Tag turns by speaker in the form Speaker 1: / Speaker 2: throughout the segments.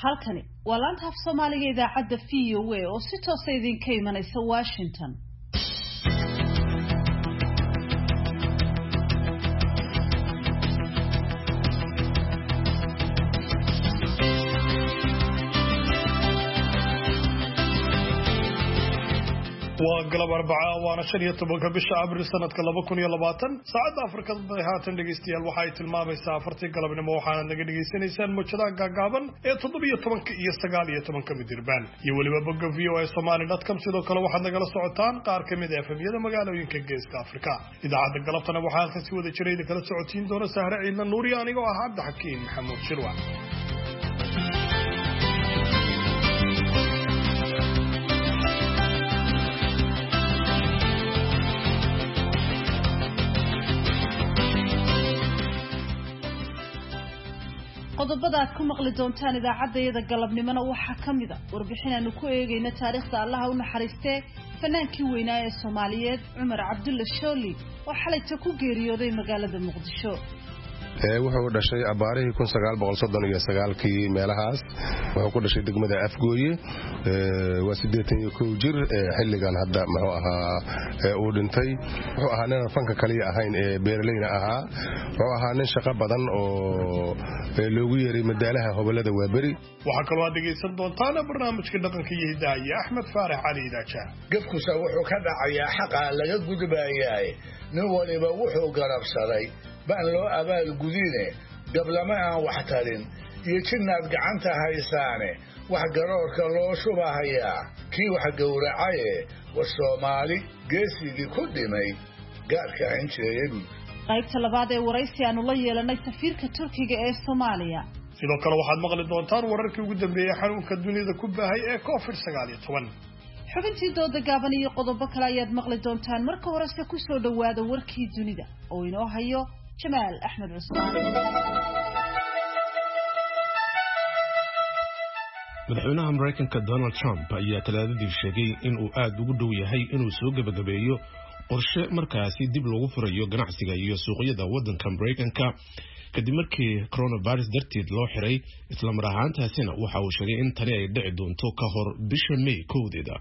Speaker 1: halkani waa laanta af Soomaaliga idaacadda VOA oo si toos ah idinka imanaysa Washington.
Speaker 2: وقلب 4 وانا 15 bisha abriil sanadka 2020 saacada Afrikada bay haatan dhageystayaal waxay tilmaamaysaa 4 galabnimo waxaana naga dhageysanaysaan muujadaha gaagaaban ee 17 iyo 19 midirbaan iyo waliba bogga voasomali.com sidoo kale waxaad nagala socotaan qaar kamid ah FM-yada magaalooyinka Geeska Afrika idaacadda galabtana waxaan ka sii wada jiray kala socotiin doona Sahra Ciidna Nuuri anigoo ah Cabdi Xakiin Maxamuud Shirwa
Speaker 1: qodobada aad ku maqli doontaan idaacadda galabnimona waxa kamid ah warbixin aanu ku eegayna taariikhda Allah u naxariistay fanaankii weynaa ee Soomaaliyeed Cumar Cabdulla Shooli oo xalay ku geeriyooday magaalada Muqdisho
Speaker 3: wuxuu dhashay abaarihii 1939kii meelahaas wuxuu ku dhashay degmada Afgooye waa 81 jir xilligan hadda muxuu ahaa uu dhintay wuxuu ahaa nin fanka kaliya ahayn ee beeraleyna ahaa wuxuu ahaa nin shaqo badan oo loogu yeeray madaalaha hobolada waabari
Speaker 2: waxa kale oo dhageysan doontaan barnaamijka dhaqanka iyo hidaaya Axmed Faarax Cali Daaja
Speaker 4: gafkusa wuxuu ka dhacayaa xaqa laga gudbaayay nin waliba wuxuu garabsaday baan loo abaal gudine gablama aan wax tarin iyo jinaad gacanta haysaane wax garoorka loo shubahayaa kii wax gowracay waa Soomaali geesigii ku dhimay gaarka injireeyay
Speaker 1: qaybta labaad ee waraysi aanu la yeelanay safiirka Turkiga ee Soomaaliya
Speaker 2: sidoo kale waxaad maqli doontaan wararkii ugu dambeeyay xanuunka dunida ku baahay ee COVID-19
Speaker 1: xubintii dooda gaaban iyo qodobo kale ayaad maqli doontaan marka horese ku soo dhawaada warkii dunida oo inoo hayo Jamaal Axmed Cusmaan
Speaker 5: madaxweynaha Mareykanka Donald Trump ayaa talaadadii sheegay in uu aad ugu dhow yahay inuu soo gabagabeeyo qorshe markaasi dib loogu furayo ganacsiga iyo suuqyada waddanka Mareykanka kadib markii coronavirus darteed loo xiray isla mar ahaantaasina waxa uu sheegay in tani ay dhici doonto ka hor bisha May 1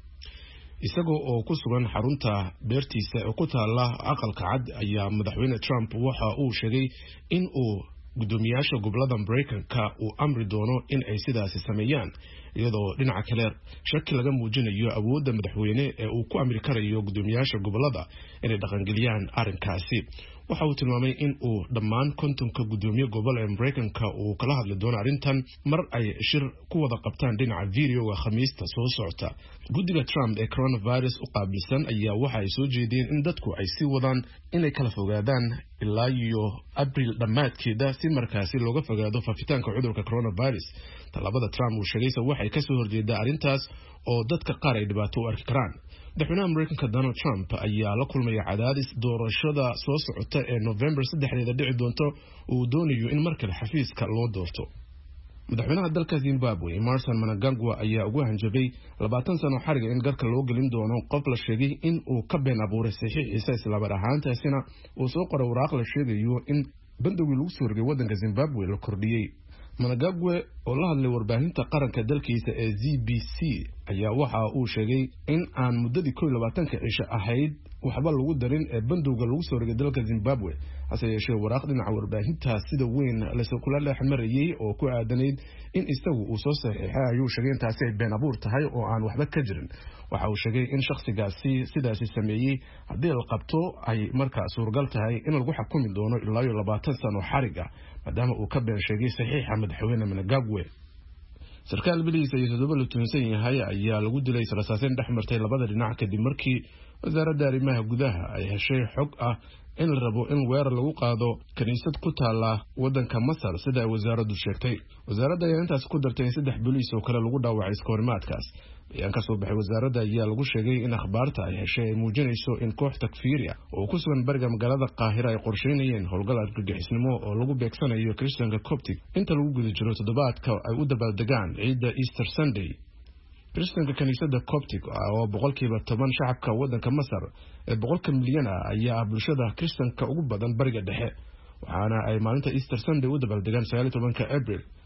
Speaker 5: isagoo oo ku sugan xarunta beertiisa oo ku taala aqalka cad ayaa madaxweyne Trump waxa uu sheegay in uu gudoomiyaasha gobolada Mareykanka uu amri doono in ay sidaas sameeyaan iyadoo dhinaca kale shaki laga muujinayo awoodda madaxweyne ee uu ku amri karayo gudoomiyaasha gobolada inay dhaqangeliyaan arrinkaasi waxa uu tilmaamay in uu dhammaan kontonka gudoomiye gobol ee Mareykanka uu kala hadli doono arrintan mar ay shir ku wada qabtaan dhinaca video-ga Khamiista soo socota guddiga Trump ee coronavirus u qaabilsan ayaa waxa ay soo jeedeen in dadku ay si wadaan inay kala fogaadaan ilaa iyo April dhamaadkeeda si markaasi looga fogaado faafitaanka cudurka coronavirus talabada Trump uu sheegay waxay ka soo horjeedaa arrintaas oo dadka qaar ay dhibaato u arki karaan madaxweynaha Mareykanka Donald Trump ayaa la kulmay cadaadis doorashada soo socota ee November 3 dhici doonto uu doonayo in markale xafiiska loo doorto madaxweynaha dalka Zimbabwe Emmerson Mnangagwa ayaa ugu hanjabay 20 sano xariga in garka loo gelin doono qof la sheegay in uu ka been abuuray saxiixiisa isla mar ahaantaasina uu soo qoray waraaq la sheegayo in bandowgii lagu soo rogay waddanka Zimbabwe la kordhiyay Mnangagwa oo la hadlay warbaahinta qaranka dalkiisa ee ZBC ayaa waxa uu sheegay in aan muddadii 22 cisho ahayd waxba lagu darin ee bandowga lagu soo rogay dalka Zimbabwe hase yeeshee waraaq dhinaca warbaahinta sida weyn la soo kula leexmarayay oo ku aadanayd in isagu uu soo saxiixay ayuu sheegay intaasi ay been abuur tahay oo aan waxba ka jirin waxa uu sheegay in shakhsigaasi sidaasi sameeyay haddii la qabto ay markaa suuragal tahay in lagu xukumi doono ilaa 20 sano xariga maadaama uu ka been sheegay saxiixa madaxweyne Mnangagwa sarkaal biliis ay toddoba tuhunsan yahay ayaa lagu dilay rasaaseen dhexmartay labada dhinac kadib markii wasaaradda arrimaha gudaha ay heshay xog ah in la rabo in weerar lagu qaado kaniisad ku taala waddanka Masar sida ay wasaaraddu sheegtay wasaaradda ayaa intaas ku dartay in 3 biliis oo kale lagu dhaawacay iskoorimaadkaas ayaan ka soo baxay wasaaradda ayaa lagu sheegay in akhbaarta ay heshay ay muujinayso in koox takfiiriya oo ku sugan bariga magaalada Qaahira ay qorsheynayeen howlgal argagixisnimo oo lagu beegsanayo Christianka Coptic inta lagu guda jiro toddobaadka ay u dabaaldegaan ciidda Easter Sunday Christianka kaniisada Coptic oo 10% shacabka waddanka Masar ee 100 milyan ayaa bulshada Christianka ugu badan bariga dhexe waxaana ay maalinta Easter Sunday u dabaaldegaan 19 April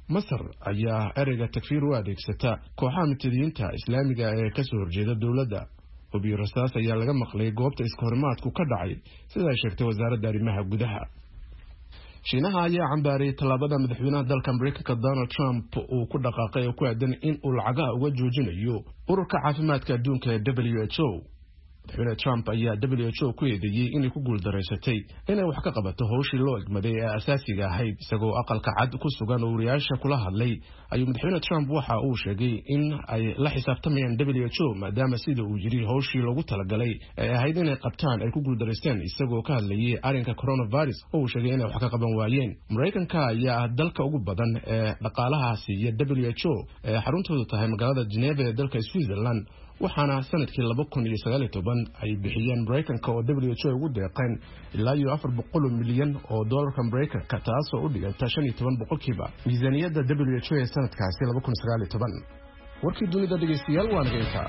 Speaker 5: Masar ayaa ereyga takfiir u adeegsata kooxaha mutadiyiinta islaamiga ee ka soo horjeeda dawladda. Hubiyo rasaas ayaa laga maqlay goobta iskahorimaadku ka dhacay sida ay sheegtay wasaaradda arrimaha gudaha. Shiinaha ayaa cambaarayay tallaabada madaxweynaha dalka Mareykanka Donald Trump uu ku dhaqaaqay oo ku aadan in uu lacagaha uga joojinayo ururka caafimaadka adduunka ee WHO. madaxweyne Trump ayaa WHO ku eedeeyay inay ku guuldareysatay inay wax ka qabato howshii loo egmaday ee asaasiga ahayd. Isagoo aqalka cad ku sugan oo wariyaasha kula hadlay ayuu madaxweyne Trump waxa uu sheegay in ay la xisaabtamayaan WHO maadaama sida uu yiri howshii loogu talagalay ee ahayd inay qabtaan ay ku guuldareysteen. Isagoo ka hadlayay arrinka coronavirus oo uu sheegay inay wax ka qaban waayeen. Mareykanka ayaa dalka ugu badan ee dhaqaalahaasi iyo WHO ee xaruntoodu tahay magaalada Geneva ee dalka Switzerland, waxaana sanadkii 2019 ay bixiyeen Mareykanka oo WHO ugu deeqeen ilaa $400 milyan oo dollarka Mareykanka, taasoo u dhiganta 15% miisaaniyadda WHO ee sanadkaasi 2019. warkii dunida dhegeystayaal waa nageynta.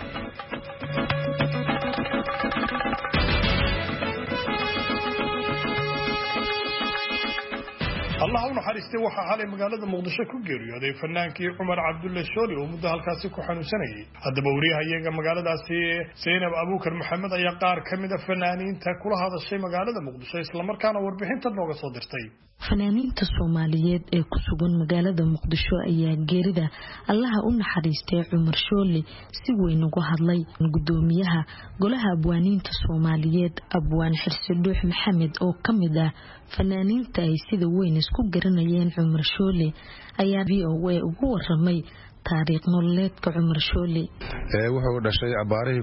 Speaker 2: الله uu naxariistay waxa xalay magaalada Muqdisho ku geeriyooday fanaankii Cumar Cabdulle Shooli oo muddo halkaasi ku xanuunsanayay. Haddaba wariyahayaga magaaladaasi Zainab Abuukar Maxamed ayaa qaar ka mid ah fanaaniinta kula hadashay magaalada Muqdisho isla markaana warbixinta nooga soo dirtay.
Speaker 6: fanaaniinta Soomaaliyeed ee ku sugan magaalada Muqdisho ayaa geerida Allah u naxariistay Cumar Shooli si weyn uga hadlay. Gudoomiyaha golaha abwaaniinta Soomaaliyeed Abwaan Xirsidhuux Maxamed oo kamid ah fanaaniinta ay sida weyn isku garanayeen Cumar Shooli ayaa VOA ugu waramay taariikh nololeedka Cumar Shooli.
Speaker 3: wuxuu dhashay abaarihii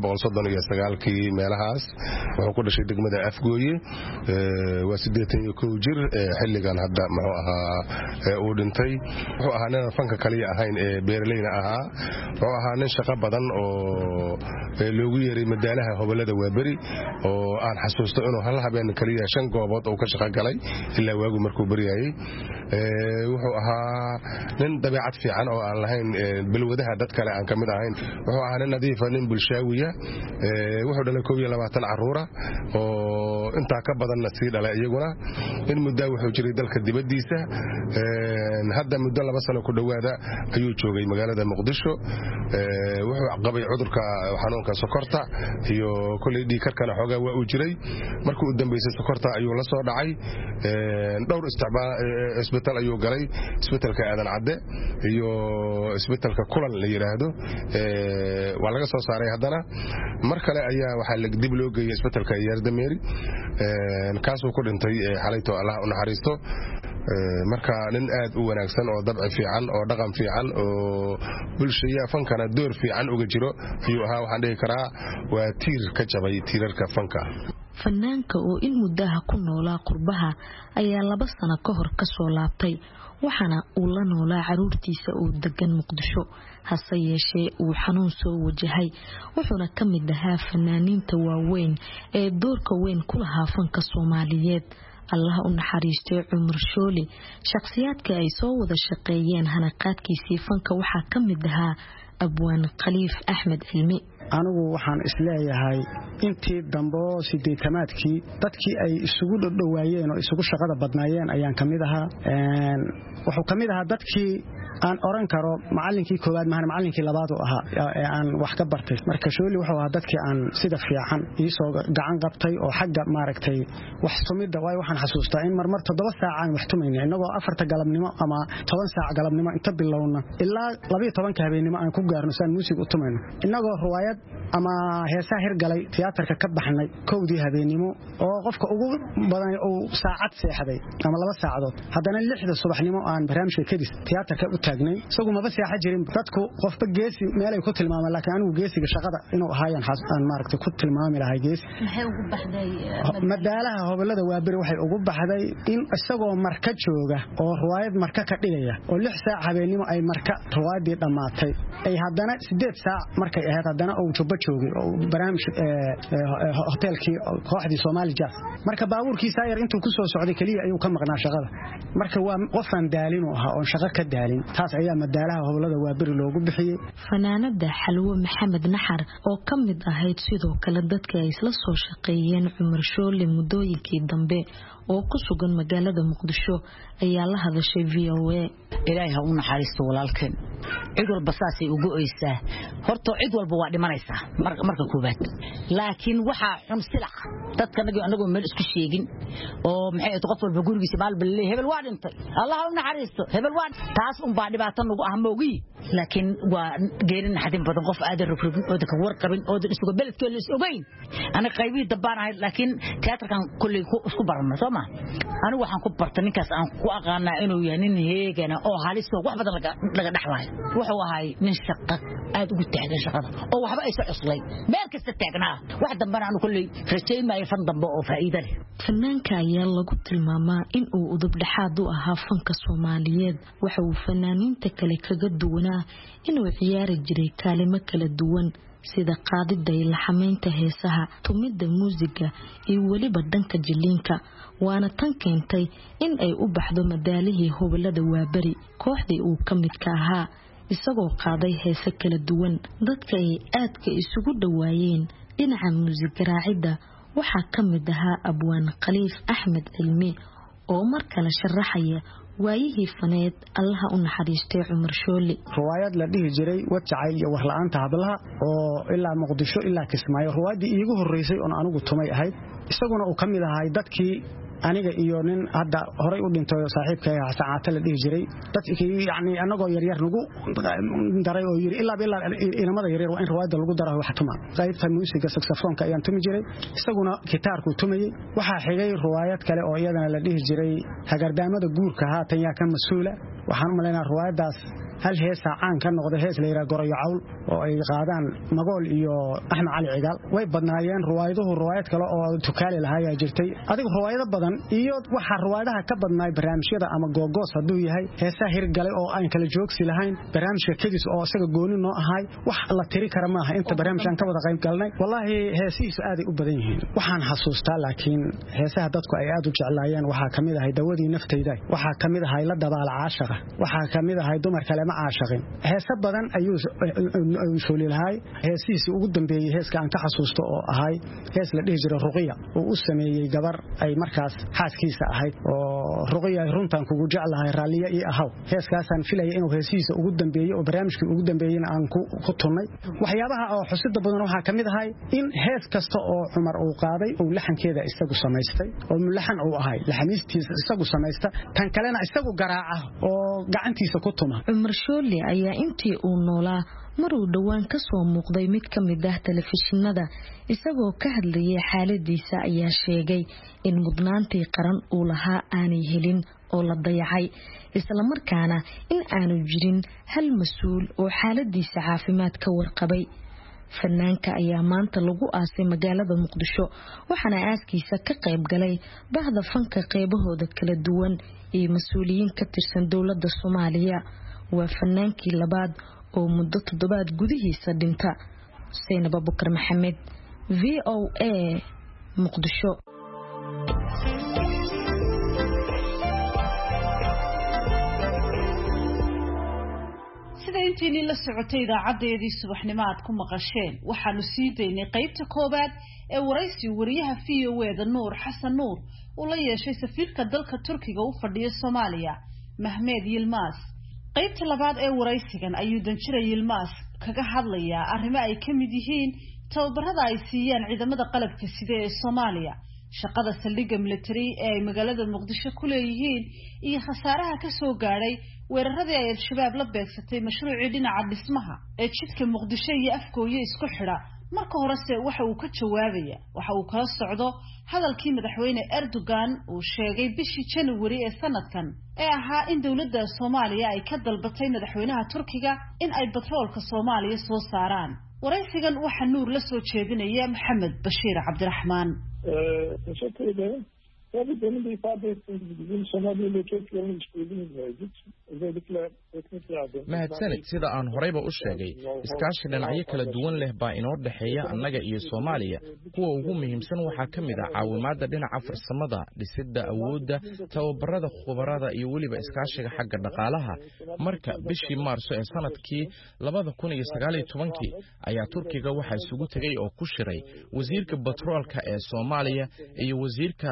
Speaker 3: 1939kii meelahaas. wuxuu ku dhashay degmada Afgooye. waa 81 jir xilligan hadda muxuu ahaa uu dhintay. wuxuu ahaa nin fanka kaliya ahayn ee beeraleyna ahaa. wuxuu ahaa nin shaqo badan oo loogu yeeray madaalaha hobolada Waaberi oo aan xasuusto inuu hal habeen kaliya 5 goobood oo ka shaqo galay ilaa waagu markuu bariyay. wuxuu ahaa nin dabeecad fiican oo aan lahayn bilwadaha dad kale aan kamid ahayn. wuxuu ahaa nin nadiif ah, nin bulshaawiya. wuxuu dhalay 22 caruur oo inta ka badan sii dhalay iyaguna. in muddo wuxuu jiray dalka dibadiisa. hadda muddo 2 sano ku dhawaada ayuu joogay magaalada Muqdisho. wuxuu qabay cudurka xanuunka sokorta iyo kulay dhiigkarkana xogaa waa uu jiray. markii uu dambeysay sokorta ayuu la soo dhacay. dhowr isbitaal ayuu galay. isbitaalka Aadan Cadde iyo isbitaalka Kulan la yiraahdo. waa laga soo saaray haddana mar kale ayaa waxa la dib loo geeyay isbitaalka Yardameeri. kaasoo ku dhintay xalayto Allah u naxariisto. marka nin aad u wanaagsan oo dabci fiican oo dhaqan fiican oo bulshada fankana door fiican uga jiro ayuu ahaa. waxaan dhihi karaa waa tiir ka jabay tiirarka fanka.
Speaker 6: fanaanka oo in muddaha ku noolaa qurbaha ayaa 2 sano ka hor ka soo laabtay, waxaana uu la noolaa caruurtiisa oo degan Muqdisho. hase yeeshee uu xanuun soo wajahay, wuxuuna ka mid ahaa fanaaniinta waaweyn ee doorka weyn ku lahaa fanka Soomaaliyeed. Allah u naxariistay Cumar Shooli shakhsiyaadka ay soo wada shaqeeyeen hanaqaadkiisii fanka waxaa ka mid ahaa Abwaan Khaliif Axmed Cilmi.
Speaker 7: anigu waxaan isleeyahay intii dambo 80-aadkii dadkii ay isugu dhawaayeen oo isugu shaqada badnaayeen ayaan kamid ahaa. wuxuu kamid ahaa dadkii aan oran karo macallinkii koowaad maahan macallinkii labaad oo ahaa ee aan wax ka bartay. marka Shooli wuxuu ahaa dadkii aan sida fiican isoo gacan qabtay oo xagga maaragtay wax tumida. way waxaan xasuustaa in marmar 7 saac aan wax tumaynay inagoo 4 galabnimo ama 10 saac galabnimo inta bilowna ilaa 12 habeenimo aan ku gaarno saan muusig u tumayno. inagoo ruwaayad ama heesaha hirgalay tiyaatarka ka baxnay 1 habeenimo oo qofka ugu badan uu saacad seexday ama 2 saacadood. haddana 6 subaxnimo aan barnaamijka kadis tiyaatarka u taagnay. isagu ma seexa jirin. dadku qofba geesi meel ay ku tilmaamaan, laakiin anigu geesiga shaqada inuu ahaayeen aan maaragtay ku tilmaami lahay geesi.
Speaker 6: maxay ugu baxday
Speaker 7: madaalaha hobolada Waaberi waxay ugu baxday in isagoo marka jooga oo ruwaayad marka ka dhigaya oo 6 saac habeenimo ay marka ruwaayadii dhamaatay ay haddana 8 saac markay ahayd haddana uu jubba joogay oo barnaamij hotelkii kooxdii Somali Jazz. marka baabuurkiisa yar intuu ku soo socday kaliya ayuu ka maqnaa shaqada. marka waa qofan daalin oo ahaa oo shaqo ka daalin. taas ayaa madaalaha hobolada Waaberi loogu bixiyay.
Speaker 6: fanaanada Xalwo Maxamed Naxar oo ka mid ahayd sidoo kale dadka ay isla soo shaqeeyeen Cumar Shooli muddooyinkii dambe oo ku sugan magaalada Muqdisho ayaa la hadashay VOA.
Speaker 8: ilaahay ha u naxariisto walaalkeen cid walba saasay ugu oysaa horta cid walba waa dhimanaysaa marka koobaad laakiin waxa xun silac dadka anagu meel isku sheegin oo maxay qof walba gurigiisa maalba leeyahay hebel waa dhintay allah ha u naxariisto hebel waa taas baa dhibaato nagu ah moogi laakiin waa geerin xadin badan qof aad rufrufin oo dadka warqabin oo isugu beledkooda is ogeyn ana qaybii dabaanahay laakiin teatarkan kulli isku baranno Soomaa anigu waxaan ku bartay ninkaas aan ku aqaanaa inuu yahay nin heegana oo halis wax badan laga dhaxlay wuxuu ahay nin shaqo aad ugu taagan shaqada oo waxba ay soo cuslay meel kasta taagnaa wax dambana aan kulli rajaynaayo fan dambe oo faa'iido leh
Speaker 6: fanaanka ayaa lagu tilmaamaa in uu udub dhaxaad u ahaa fanka Soomaaliyeed waxa uu fanaaniinta kale kaga duwanaa inuu ciyaari jiray kaalimo kala duwan sida qaadida iyo laxameynta heesaha tumida muusiga iyo waliba dhanka jiliinka waana tan keentay in ay u baxdo madaalihii hobolada waabari kooxdii uu ka mid ka ahaa isagoo qaaday heeso kala duwan dadka ay aadka isugu dhawaayeen dhinaca muusiga raacida waxaa ka mid ahaa abwaan Khaliif Axmed Cilmi oo markale sharaxaya waayihii faneed allaha u naxariistay Cumar Shooli
Speaker 7: riwaayad la dhihi jiray Wadjacayl iyo wax la'aanta hablaha oo ilaa Muqdisho ilaa Kismaayo riwaayadii iigu horeysay oo anigu tumay ahayd isaguna uu kamid ahaa dadkii aniga iyo nin hadda horay u dhintay saaxiibkay Xasan la dhihi jiray dadkii yaani anagoo yar yar nagu daray oo yiri ilaa inamada yar yar waa in riwaayada lagu daro wax tuma qaybta muusiga saxofoonka ayaan tumi jiray isaguna gitaarku tumayay waxa xigay riwaayad kale oo iyadana la dhihi jiray hagardaamada guurka haatan yaa ka masuula waxaan u maleynaa riwaayadaas hal heesa caan ka noqday hees la yiraahdo Gorayo Cawl oo ay qaadaan Magool iyo Axmed Cali Cigaal way badnaayeen riwaayad kale oo tukaale lahaaya jirtay adigu riwaayado badan iyo waxa riwaayadaha ka badnaay barnaamijyada ama googoos haduu yahay heesaha hirgalay oo aan kala joogsi lahayn barnaamijka kadis oo isaga gooni noo ahay wax la tiri kara ma aha inta barnaamijkan ka wada qayb galnay wallahi heesihiisu aad ay u badan yihiin waxaan xasuustaa laakiin heesaha dadku ay aad u jeclaayeen waxa kamid ah dawadii naftayda waxa kamid ah la dabaal caashiqa waxa kamid ah dumar kale عاشقين heesa badan ayuu shoolilahay heesiisi ugu dambeeyay heeska aan ka xasuusto oo ahay hees la dhihi jiray Ruqiya oo u sameeyay gabar ay markaas xaaskiisa ahayd oo Ruqiya runtan kugu jeclahay raaliya ii ahaw heeskaasaan filayay inuu heesiisa ugu dambeeyay oo barnaamijkii ugu dambeeyayna aan ku tunay waxyaabaha oo xusida badan waxa kamid ahay in hees kasta oo Cumar uu qaaday oo laxankeeda isagu samaystay oo mulaxan uu ahay laxamiistiisa isagu samaysta tan kalena isagu garaaca oo gacantiisa ku tuma
Speaker 6: Cumar Shooli ayaa intii uu noolaa maruu dhawaan ka soo muuqday mid ka mid ah telefishinada isagoo ka hadlayay xaaladiisa ayaa sheegay in mudnaantii qaran uu lahaa aanay helin oo la dayacay isla markaana in aanu jirin hal mas'uul oo xaaladiisa caafimaad ka warqabay fanaanka ayaa maanta lagu aasay magaalada Muqdisho waxaana aaskiisa ka qayb galay bahda fanka qaybahooda kala duwan iyo mas'uuliyiin ka tirsan dawladda Soomaaliya waa fanaankii labaad oo muddo 7 gudihiisa dhinta Saynab Abubakar Maxamed VOA Muqdisho
Speaker 1: sida intii la socotay idaacadeedii subaxnimo aad ku maqasheen waxaanu sii daynay qaybta koobaad ee waraysi wariyaha VOA-da Nuur Xasan Nuur oo la yeeshay safiirka dalka Turkiga u fadhiya Soomaaliya Mahmed Yilmaz qaybta labaad ee waraysigan ayuu Danjire Yilmaz kaga hadlayaa arrimo ay ka mid yihiin tababarada ay siiyaan ciidamada qalabka sida ee Soomaaliya shaqada saldhigga military ee magaalada Muqdisho ku leeyihiin iyo khasaaraha ka soo gaaray weeraradii ay al-shabaab la beegsatay mashruucii dhinaca dhismaha ee jidka Muqdisho iyo Afgooye isku xidha marka horese waxa uu ka jawaabaya waxa uu kala socdo hadalkii madaxweyne Erdogan uu sheegay bishii January ee sanadkan ee ahaa in dawladda Soomaaliya ay ka dalbatay madaxweynaha Turkiga in ay batroolka Soomaaliya soo saaraan waraysigan waxa Nuur la soo jeedinaya Maxamed Bashiir Cabdiraxmaan
Speaker 9: teşekkür ederim. Tabii benim de ifade ettiğim gibi bizim Somali ile çok yoğun işbirliğimiz mevcut. Özellikle teknik yardım.
Speaker 10: mahadsanid sida aan horeyba u sheegay iskaashi dhinacyo kala duwan leh baa inoo dhexeeya annaga iyo Soomaaliya kuwa ugu muhiimsan waxaa ka mid ah caawimaadda dhinaca farsamada dhisidda awoodda tababarada khubarada iyo weliba iskaashiga xagga dhaqaalaha marka bishii Maarso ee sanadkii 2019 ayaa Turkiga waxa isugu tagay oo ku shiray wasiirka batroolka ee Soomaaliya iyo wasiirka tamarta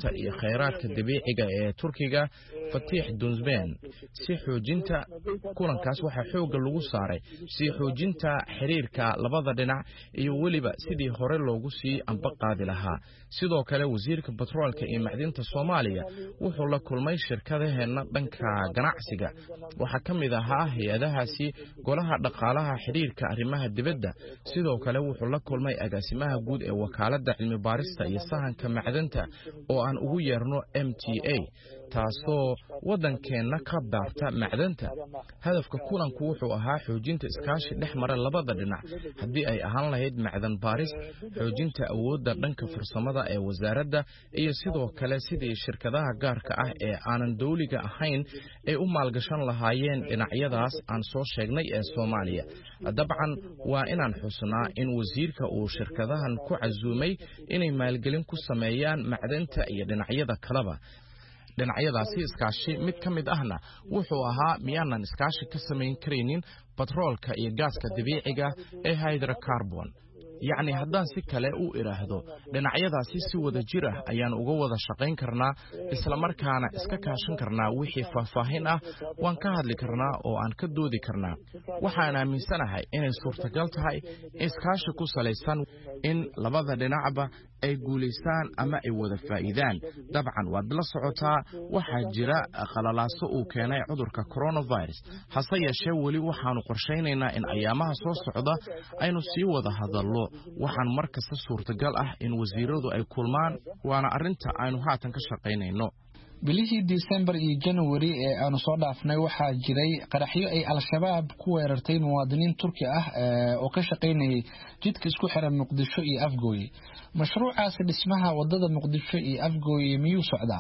Speaker 10: macdanta iyo khayraadka dabiiciga ee Turkiga Fatih Dunzben si xoojinta kulankaas waxa xooga lagu saaray si xoojinta xiriirka labada dhinac iyo waliba sidii hore loogu sii amba qaadi lahaa sidoo kale wasiirka batroolka iyo macdanta Soomaaliya wuxuu la kulmay shirkadaheena dhanka ganacsiga waxa kamid ahaa hay'adahaasi golaha dhaqaalaha xiriirka arrimaha dibadda sidoo kale wuxuu la kulmay agaasimaha guud ee wakaaladda cilmi baarista iyo sahanka macdanta oo aan ugu yeerno MTA taasoo wadankeena ka daarta macdanta hadafka kulanku wuxuu ahaa xoojinta iskaashi dhexmara labada dhinac hadii ay ahaan lahayd macdan baaris xoojinta awoodda dhanka farsamada ee wasaaradda iyo sidoo kale sidii shirkadaha gaarka ah ee aanan dawliga ahayn ay u maalgashan lahaayeen dhinacyadaas aan soo sheegnay ee Soomaaliya dabcan waa inaan xusnaa in wasiirka uu shirkadahan ku casuumay inay maalgelin ku sameeyaan macdanta iyo dhinacyada kaleba dhinacyadaasi iskaashi mid ka mid ahna wuxuu ahaa miyaanan iskaashi ka samayn karaynin batroolka iyo gaaska dabiiciga ee hydrocarbon yacni haddaan si kale u iraahdo dhinacyadaasi si wada jir ah ayaan uga wada shaqayn karnaa isla markaana iska kaashan karnaa wixii faahfaahin ah waan ka hadli karnaa oo aan ka doodi karnaa waxaan aaminsanahay inay suurtagal tahay iskaashi ku salaysan in labada dhinacba ay guuleystaan ama ay wada faa'iidaan dabcan waad la socotaa waxa jira qalalaaso uu keenay cudurka coronavirus hase yeeshee wali waxaanu qorsheynaynaa in ayaamaha soo socda aynu sii wada hadallo waxaan markasta suurtagal ah in wasiiradu ay kulmaan waana arinta aynu haatan ka shaqaynayno
Speaker 11: bilihii December iyo January ee aanu soo dhaafnay waxaa jiray qaraxyo ay al-shabaab ku weerartay muwaadiniin Turki ah oo ka shaqaynayay jidka isku xiran Muqdisho iyo Afgooye mashruucaas dhismaha wadada Muqdisho iyo Afgooye miyuu socdaa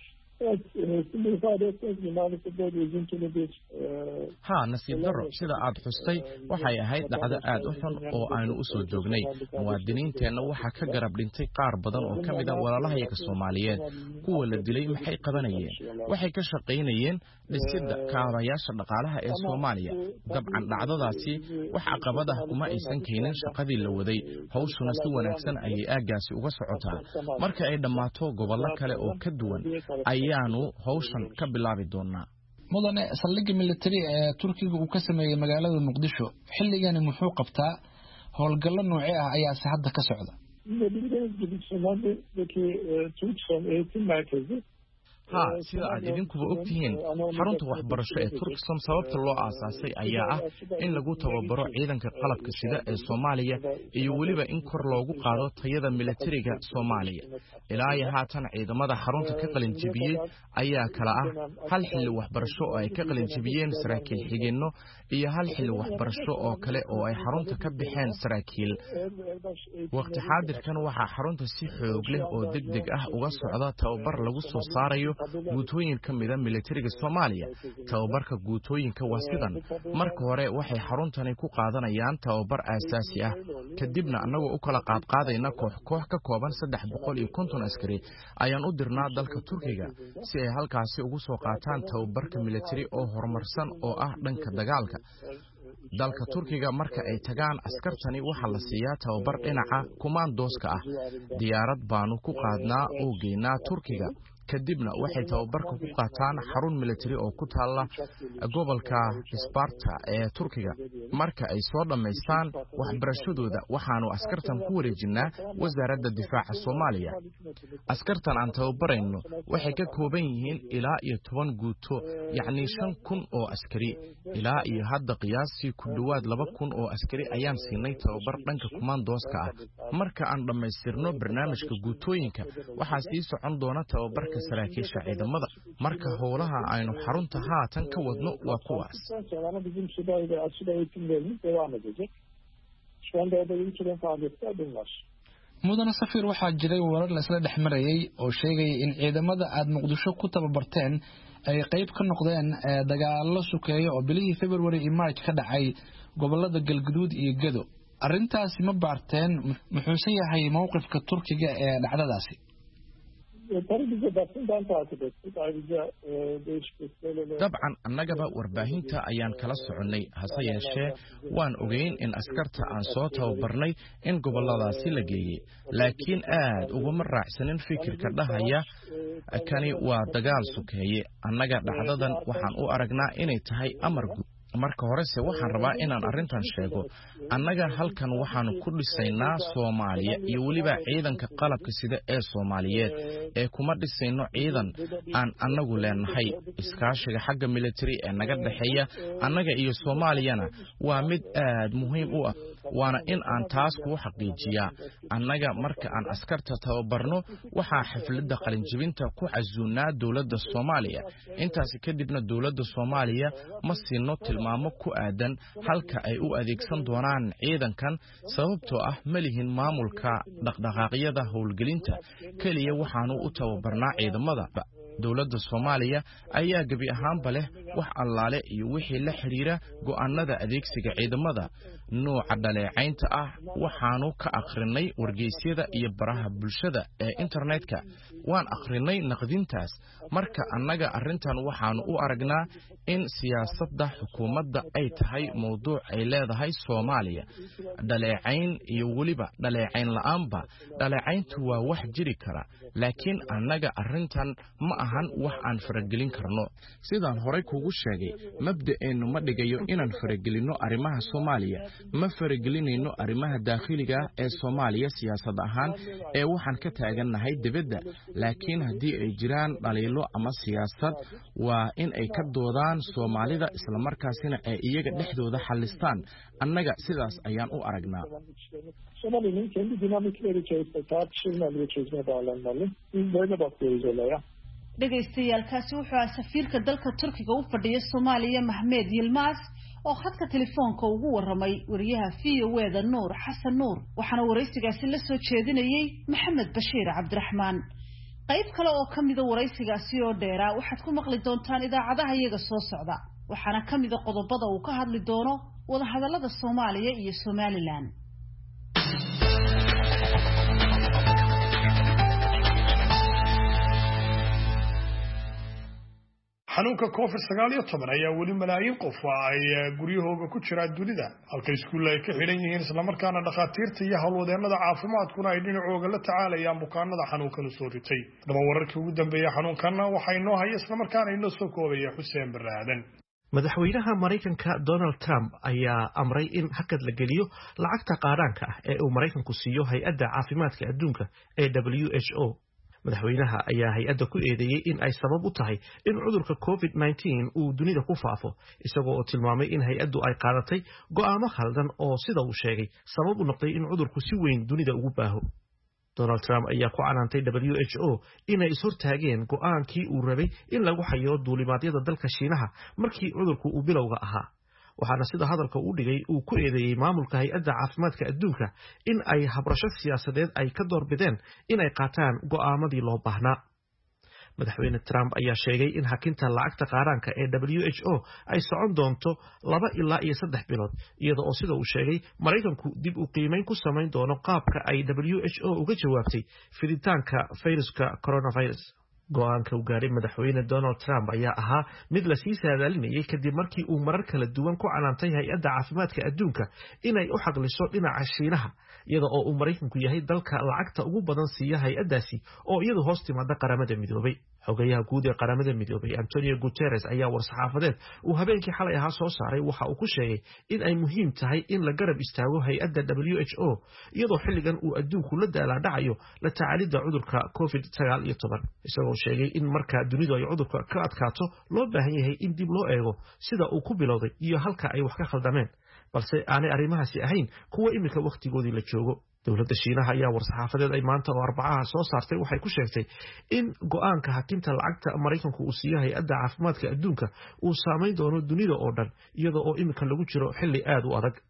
Speaker 10: nasiib darro sida aad xustay waxay ahayd dhacdo aad u xun oo aanu u soo joognay muwaadiniinteenna waxaa ka garab dhintay qaar badan oo ka mid ah walaalahayaga Soomaaliyeed kuwa la dilay maxay qabanayeen waxay ka shaqaynayeen dhisidda kaabayaasha dhaqaalaha ee Soomaaliya dabcan dhacdadaasi wax caqabad ah kuma aysan keenin shaqadii la waday hawshuna si wanaagsan ayay aagaasi uga socotaa marka ay dhammaato gobollo kale oo ka duwan ayaanu hawshan ka bilaabi doonaa
Speaker 11: mudane saldhigga military ee Turkiga uu ka sameeyay magaalada Muqdisho xilligan muxuu qabtaa howlgallo noocee ah ayaa hadda ka socda
Speaker 10: sida aad idinkuba ogtihiin xarunta waxbarasho ee Turkson sababta loo aasaasay ayaa ah in lagu tababaro ciidanka qalabka sida ee Soomaaliya iyo waliba in kor loogu qaado tayada militariga Soomaaliya ilaa iyo haatan ciidamada xarunta ka qalin jabiyay ayaa kala ah hal xilli waxbarasho oo ay ka qalin jabiyeen saraakiil xigeenno iyo hal xilli waxbarasho oo kale oo ay xarunta ka bixeen saraakiil waqti xaadirkan waxa xarunta si xoog leh oo degdeg ah uga socda tababar lagu soo saarayo guutooyin ka mid ah militariga Soomaaliya tababarka guutooyinka waa sidan marka hore waxay xaruntani ku qaadanayaan tababar aasaasi ah kadibna anagoo u kala qaadqaadayna koox ka kooban 350 askari ayaan u dirnaa dalka Turkiga si ay halkaasi ugu soo qaataan tababarka militari oo horumarsan oo ah dhanka dagaalka dalka Turkiga marka ay tagaan askartani waxa la siiyaa tababar dhinaca kumaandooska ah diyaarad baanu ku qaadnaa oo geynaa Turkiga kadibna waxay tababarka ku qaataan xarun military oo ku taala gobolka Isparta ee Turkiga marka ay soo dhameystaan waxbarashadooda waxaanu askartan ku wareejinaa wasaaradda difaaca Soomaaliya askartan aan tababarayno waxay ka kooban yihiin ilaa iyo 10 guuto yacni 5,000 oo askari ilaa iyo hadda qiyaastii ku dhawaad 2,000 oo askari ayaan siinay tababar dhanka kumaandooska ah marka aan dhameystirno barnaamijka guutooyinka waxaa sii socon doona tababarka saraakiisha ciidamada marka howlaha aynu xarunta haatan ka wadno waa kuwaas
Speaker 11: mudane Safir waxaa jiray warar la isla dhexmarayay oo sheegay in ciidamada aad Muqdisho ku tababarteen ay qayb ka noqdeen dagaallo sukeeyo oo bilihii February iyo March ka dhacay gobolada Galgaduud iyo Gedo arrintaasi ma baarteen muxuu yahay mowqifka Turkiga ee dhacdadaasi
Speaker 10: dabcan annagaba warbaahinta ayaan kala soconnay hase yeeshee waan ogeyn in askarta aan soo tababarnay in gobolladaasi la geeyey laakiin aad uguma raacsanin fikirka dhahaya kani waa dagaal sokeeye annaga dhacdadan waxaan u aragnaa inay tahay amar guud marka horese waxaan rabaa inaan arrintan sheego annaga halkan waxaanu ku dhisaynaa Soomaaliya iyo waliba ciidanka qalabka sida ee Soomaaliyeed ee kuma dhisayno ciidan aan annagu leenahay iskaashiga xagga military ee naga dhaxeeya annaga iyo Soomaaliyana waa mid aad muhiim u ah waana in aan taas ku xaqiijiyaa annaga marka aan askarta tababarno waxaa xafladda qalinjibinta ku casuunaa dawladda Soomaaliya intaas kadibna dawladda Soomaaliya ma siino tilmaamo ku aadan halka ay u adeegsan doonaan ciidankan sababtoo ah malihin maamulka dhaqdhaqaaqyada howlgelinta kaliya waxaanu u tababarnaa ciidamada dawladda Soomaaliya ayaa gabi ahaanba leh wax allaale iyo wixii la xiriira go'aanada adeegsiga ciidamada nooca dhaleecaynta ah waxaanu ka akhrinay wargeysyada iyo baraha bulshada ee internetka waan akhrinay naqdintaas marka annaga arrintan waxaanu u aragnaa in siyaasadda xukuumadda ay tahay mowduuc ay leedahay Soomaaliya dhaleecayn iyo waliba dhaleecayn la'aanba dhaleecayntu waa wax jiri kara laakiin annaga arrintan ma ahan wax aan faragelin karno sidaan horey kugu sheegay mabda'eennu ma dhigayo inaan faragelino arrimaha Soomaaliya ma faragelinayno arrimaha dakhliga ee Soomaaliya siyaasad ahaan ee waxaan ka taaganahay dibadda laakiin haddii ay jiraan dhaliilo ama siyaasad waa in ay ka doodaan Soomaalida isla markaasina ay iyaga dhexdooda xallistaan annaga sidaas ayaan u aragnaa
Speaker 9: Somali'nin kendi dinamikleri içerisinde tartışılmalı ve çözüme bağlanmalı. Biz böyle bakıyoruz olaya.
Speaker 1: Dhegaystayaaalkaasi wuxuu ahaa safiirka dalka Turkiga u fadhiya Soomaaliya Mahmed Yilmaz oo khadka telefoonka ugu waramay wariyaha VOA Nuur Xasan Nuur waxaana waraysigaasi la soo jeedinayay Maxamed Bashiir Cabdiraxmaan qayb kale oo kamida waraysigaasi oo dheeraa waxaad ku maqli doontaan idaacadaha iyaga soo socda waxaana kamida qodobada uu ka hadli doono wada hadallada Soomaaliya iyo Somaliland
Speaker 2: xanuunka COVID-19 ayaa weli malaayiin qof ay guryahooga ku jiraan dunida halka iskuullada ay ka xidhan yihiin isla markaana dhakhaatiirta iyo howlwadeennada caafimaadkuna ay dhinacooga la tacaalayaan bukaanada xanuunkan soo ritay daba wararkii ugu dambeeyay xanuunkan waxa inoo haya isla markaana inoo soo koobaya Xuseen Baraadan
Speaker 12: madaxweynaha Mareykanka Donald Trump ayaa amray in hakad la geliyo lacagta qaaraanka ah ee uu Mareykanku siiyo hay'adda caafimaadka adduunka ee WHO madaxweynaha ayaa hay'adda ku eedeeyay in ay sabab u tahay in cudurka COVID-19 uu dunida ku faafo isagoo oo tilmaamay in hay'addu ay qaadatay go'aamo khaldan oo sida uu sheegay sabab u noqday in cudurku si weyn dunida ugu baaho Donald Trump ayaa ku canaantay WHO inay ishortaageen go'aankii uu rabay in lagu xayo duulimaadyada dalka Shiinaha markii cudurku uu bilowga ahaa waxaana sida hadalka uu dhigay uu ku eedeeyay maamulka hay'adda caafimaadka adduunka in ay habrasho siyaasadeed ay ka doorbideen inay qaataan go'aamadii loo baahnaa madaxweyne Trump ayaa sheegay in hakinta lacagta qaaraanka ee WHO ay socon doonto 2 ilaa 3 bilood iyada oo sida uu sheegay Mareykanku dib u qiimeyn ku sameyn doono qaabka ay WHO uga jawaabtay fiditaanka fayraska coronavirus go'aanka uu gaaray madaxweyne Donald Trump ayaa ahaa mid la sii saadaalinayay kadib markii uu marar kala duwan ku canaantay hay'adda caafimaadka adduunka inay u xaqliso dhinaca Shiinaha iyada oo uu Mareykanku yahay dalka lacagta ugu badan siiya hay'addaasi oo iyadu hoos timaada qaramada midoobay xogayaha guud ee qaramada midoobay Antonio Guterres ayaa war-saxaafadeed uu habeenkii xalay ahaa soo saaray waxa uu ku sheegay in ay muhiim tahay in la garab istaago hay'adda WHO iyadoo xilligan uu adduunku la daalaa-dhacayo la tacaalidda cudurka COVID-19 isagoo sheegay in marka dunidu ay cudurka ka adkaato loo baahan yahay in dib loo eego sida uu ku bilowday iyo halka ay wax ka khaldameen balse aanay arrimahaasi ahayn kuwa imika waqtigoodii la joogo dowladda Shiinaha ayaa war-saxaafadeed ay maanta oo Arbacaha soo saartay waxay ku sheegtay in go'aanka hakinta lacagta Mareykanku uu siiyo hay'adda caafimaadka adduunka uu saameyn doono dunida oo dhan iyada oo imika lagu jiro xilli aad u adag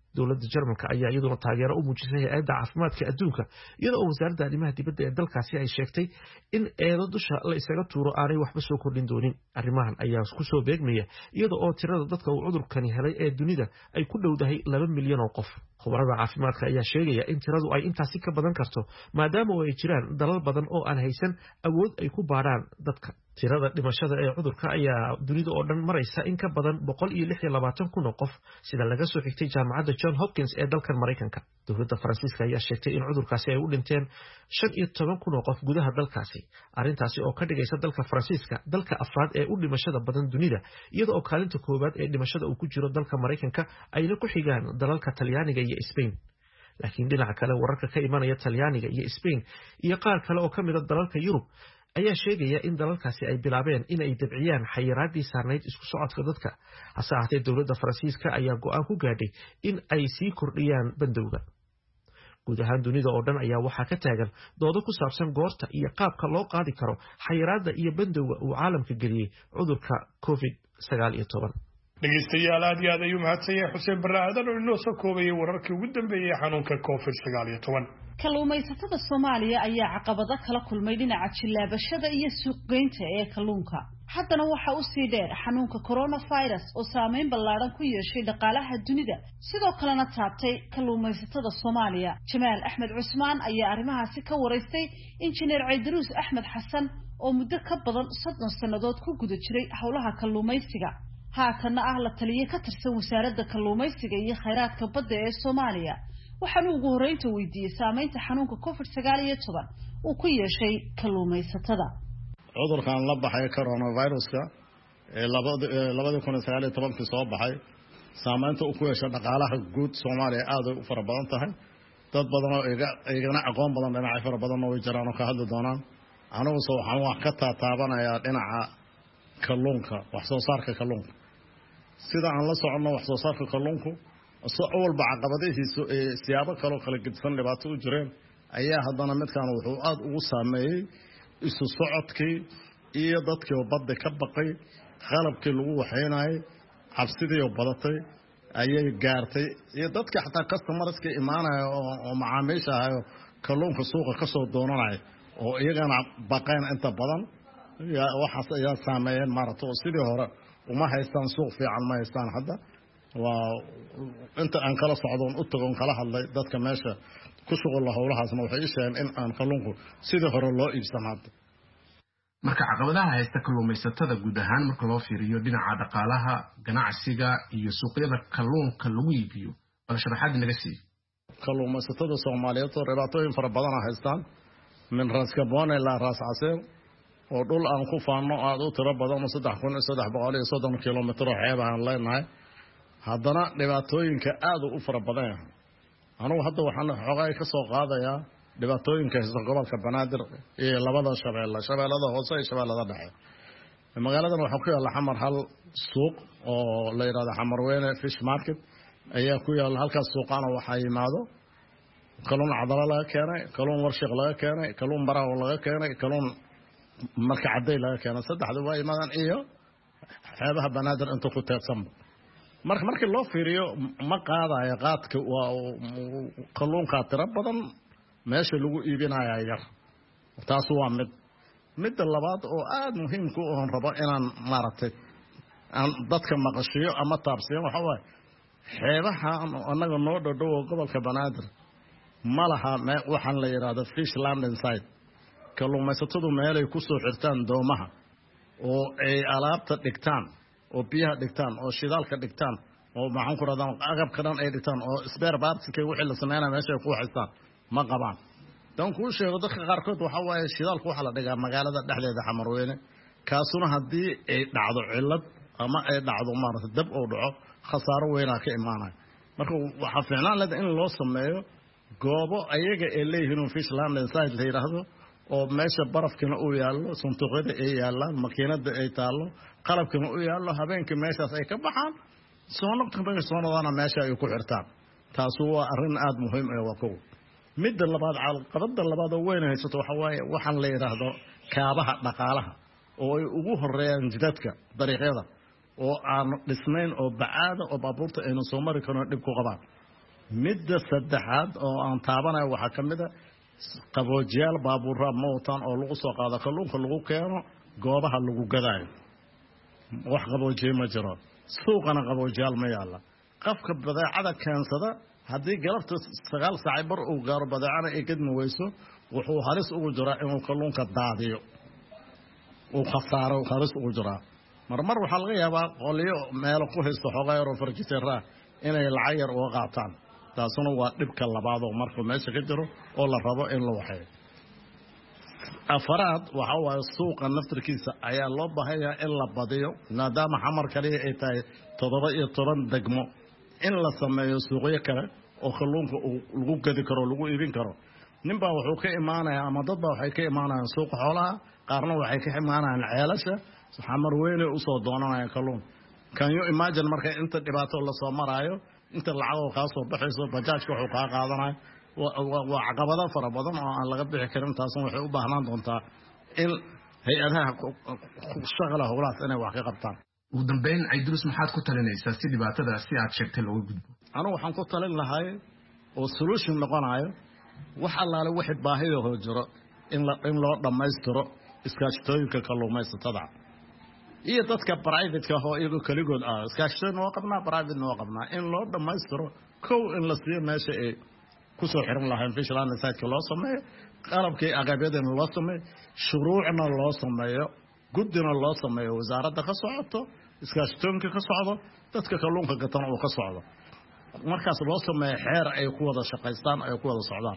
Speaker 12: dowladda Jarmalka ayaa iyaduna taageero u muujisay hay'adda caafimaadka adduunka iyadoo wasaaradda arrimaha dibadda ee dalkaasi ay sheegtay in eedo dusha la isaga tuuro aanay waxba soo kordhin doonin. Arrimahan ayaa ku soo beegmaya iyadoo oo tirada dadka uu cudurkani helay ee dunida ay ku dhowdahay 2 milyan oo qof. Khubarada caafimaadka ayaa sheegaya in tiradu ay intaasi ka badan karto maadaama ay jiraan dalal badan oo aan haysan awood ay ku baaraan dadka. Tirada dhimashada ee cudurka ayaa dunida oo dhan maraysa in ka badan 126,000 oo qof sida laga soo xigtay jaamacadda John Hopkins ee dalkan Mareykanka. Dowladda Faransiiska ayaa sheegtay in cudurkaasi ay u dhinteen 15,000 oo qof gudaha dalkaasi. Arrintaasi oo ka dhigaysa dalka Faransiiska dalka afraad ee u dhimashada badan dunida iyada oo kaalinta koowaad ee dhimashada uu ku jiro dalka Mareykanka ayna ku xigaan dalalka Talyaaniga iyo Spain. Laakiin dhinaca kale wararka ka imanaya Talyaaniga iyo Spain iyo qaar kale oo ka mid ah dalalka Yurub ayaa sheegaya in dalalkaasi ay bilaabeen in ay dabciyaan xayiraadii saarnayd isku socodka dadka. Hase ahaatee dowladda Faransiiska ayaa go'aan ku gaadhay in ay sii kordhiyaan bandowga. Guud ahaan dunida oo dhan ayaa waxaa ka taagan doodo ku saabsan goorta iyo qaabka loo qaadi karo xayiraadda iyo bandowga uu caalamka geliyey cudurka COVID-19.
Speaker 2: dhegeystayaal aad iyo aad ayuu mahadsan yahay Xuseen Barre Aadan oo inoo soo koobayay wararkii ugu dambeeyay xanuunka COVID-19.
Speaker 1: kalluumaysatada Soomaaliya ayaa caqabado kala kulmay dhinaca jilaabashada iyo suuqgeynta ee kalluunka. haddana waxa uu sii dheer xanuunka coronavirus oo saameyn ballaaran ku yeeshay dhaqaalaha dunida sidoo kalena taabtay kalluumaysatada Soomaaliya. Jamaal Axmed Cusmaan ayaa arrimahaasi ka wareystay injineer Ciidruus Axmed Xasan oo muddo ka badan 30 sanadood ku guda jiray hawlaha kalluumaysiga. haatana ah la taliye ka tirsan wasaaradda kalluumaysiga iyo kheyraadka badda ee Soomaaliya. waxaan ugu horeynta weydiiyay saameynta xanuunka COVID-19 uu ku yeeshay kalluumaysatada.
Speaker 13: cudurkan la baxay coronavirus-ka ee 2019 soo baxay saameynta uu ku yeeshay dhaqaalaha guud Soomaaliya aad u fara badan tahay. dad badan oo igana aqoon badan dhinaca fara badan oo jiraan oo ka hadli doonaan. anigu waxaan wax ka taabanayaa dhinaca kalluunka, wax soo saarka kalluunka. sida aan la socono wax soo saarka kalluunku walba caqabadihiisu siyaabo kale oo kala gedsan dhibaato u jireen ayaa haddana midkan wuxuu aad ugu saameeyay isu socodkii iyo dadkii badda ka baqay, qalabkii lagu waxaynayay, cabsidii oo badatay ayay gaartay iyo dadkii xataa customerska imaanaya oo macaamiisha ah kalluunka suuqa ka soo doonanaya oo iyagana baqeen inta badan waxaas ayaa saameeyeen maaragtay oo sidii hore uma haystaan suuq fiican ma haystaan hadda. waa inta aan kala socdoon u tagoon kala hadlay dadka meesha ku shuqul hawlahaasna waxay sheegeen in aan kalluunku sidii hore loo iibsan hadda.
Speaker 5: marka caqabadaha haysta kalluumaysatada guud ahaan marka loo fiiriyo dhinaca dhaqaalaha, ganacsiga iyo suuqyada kalluunka lagu iibiyo bal sharaxaad naga sii.
Speaker 13: kalluumaysatada Soomaaliyeed oo dhibaatooyin fara badan haystaan min Ras Kaboon ilaa Ras Caseer oo dhul aan ku faano aad u tiro badan 3,330 kilomitir oo xeeb aan leenahay. haddana dhibaatooyinka aad u fara badan yahay. anigu hadda waxaan xogaay ka soo qaadayaa dhibaatooyinka haysta gobolka Banaadir iyo labada shabeellada hoose iyo shabeellada dhexe. magaaladan waxaa ku yaala xamar hal suuq oo la yiraahdo Xamarweyne Fish Market ayaa ku yaala. halkaas suuqana waxaa yimaado kalluun cadala laga keenay, kalluun warshiq laga keenay, kalluun baraha laga keenay, kalluun marka caday laga keenay. saddexdu waa yimaadaan iyo xeebaha Banaadir inta ku teedsan. markii loo fiiriyo ma qaadayo qaadka waa kalluunka tiro badan meesha lagu iibinayo yar. taas waa mid labaad oo aad muhiim ku ah rabo inaan maaragtay aan dadka maqashiyo ama taabsiyo waxa waaye xeebaha anaga noo dhow gobolka Banaadir ma laha waxaan la yiraahdo fish landing site. kalluumaysatadu meelay ku soo xirtaan doomaha oo ay alaabta dhigtaan oo biyaha dhigtaan oo shidaalka dhigtaan oo maxaan ku raadaan agabka dhan ay dhigtaan oo spare parts wixii la sameeyay meesha ay ku haystaan ma qabaan. dan ku sheego dadka qaarkood waxa waaye shidaalku waxa la dhigaa magaalada dhexdeeda Xamarweyne kaasuna haddii ay dhacdo cilad ama ay dhacdo maaragtay dab oo dhaco khasaaro weyn ka imaanay. marka waxa fiicnaan leh in loo sameeyo goobo ayaga ee leeyihiin fish landing site la yiraahdo oo meesha barafkina uu yaallo, santuuqyada ay yaalaan, makiinada ay taalo, qalabkina uu yaallo, habeenkii meeshaas ay ka baxaan soonadana meesha ay ku xirtaan. taas waa arrin aad muhiim ah. waa kow midda labaad caqabada labaad oo weyn haysato waxa waaye waxaan la yiraahdo kaabaha dhaqaalaha oo ay ugu horeeyaan jidadka dariiqyada oo aan dhisnayn oo bacaada oo baabuurta aynu soo mari karno dhib ku qabaan midda saddexaad oo aan taabanayo waxaa ka mid ah qaboojiyaal baabuura mootan oo lagu soo qaado kalluunka lagu keeno goobaha lagu gadaayo wax qaboojiye ma jiro suuqana qaboojiyaal ma yaalla qofka badeecada keensada haddii galabta 9 saac bar uu gaaro badeecana ay gadmi weyso wuxuu halis ugu jiraa inuu kalluunka daadiyo uu khasaaro halis ugu jiraa marmar waxaa laga yaabaa qoliyo meel ku haysto xogaayar oo farjiteera inay lacag yar uga qaataan taasuna waa dhibka labaad oo markuu meesha ka jiro oo la rabo in la waxeeyo afaraad waxa waaye suuqa naftirkiisa ayaa loo baahanyaa in la badiyo maadaama xamar kaliya ay tahay 17 degmo in la sameeyo suuqyo kale oo kalluunka lagu gadi karo lagu iibin karo ninbaa wuxuu ka imaanayaa ama dadba waxay ka imaanayaan suuqa xoolaha qaarna waxay ka imaanayaan ceelasha xamar weyne u soo doonanaya kalluun can you imagine marka inta dhibaato la soo maraayo inta lacag oo ka soo baxayso bajaajka wuxuu ka qaadanayo waa caqabado fara badan oo aan laga bixi karin taasna waxay u baahnaan doontaa in hay-adaha shaqada howlahaas inay wax ka qabtaan
Speaker 14: ugu dambeyn Aydrus maxaad ku talinaysaa si dhibaatada si aad sheegtay looga gudbo
Speaker 13: anigu waxaan ku talin lahay oo solution noqonayo wax allaale wixii baahiyahoo jiro in loo dhammaystiro iskaashatooyinka kalluumaysatada iyo dadka private-ka oo iyagu kaligood iskaashatooyin waa qabnaa private waa qabnaa in loo dhammaystiro kow in la siiyo meesha ay ku soo xiran lahayn fishland site loo sameeyo qalabkii aqaabiyadana loo sameeyo shuruucna loo sameeyo guddina loo sameeyo wasaaradda ka socoto iskaashatooyinka ka socdo dadka kalluunka gatan oo ka socdo markaas loo sameeyo xeer ay ku wada shaqaystaan ay ku wada socdaan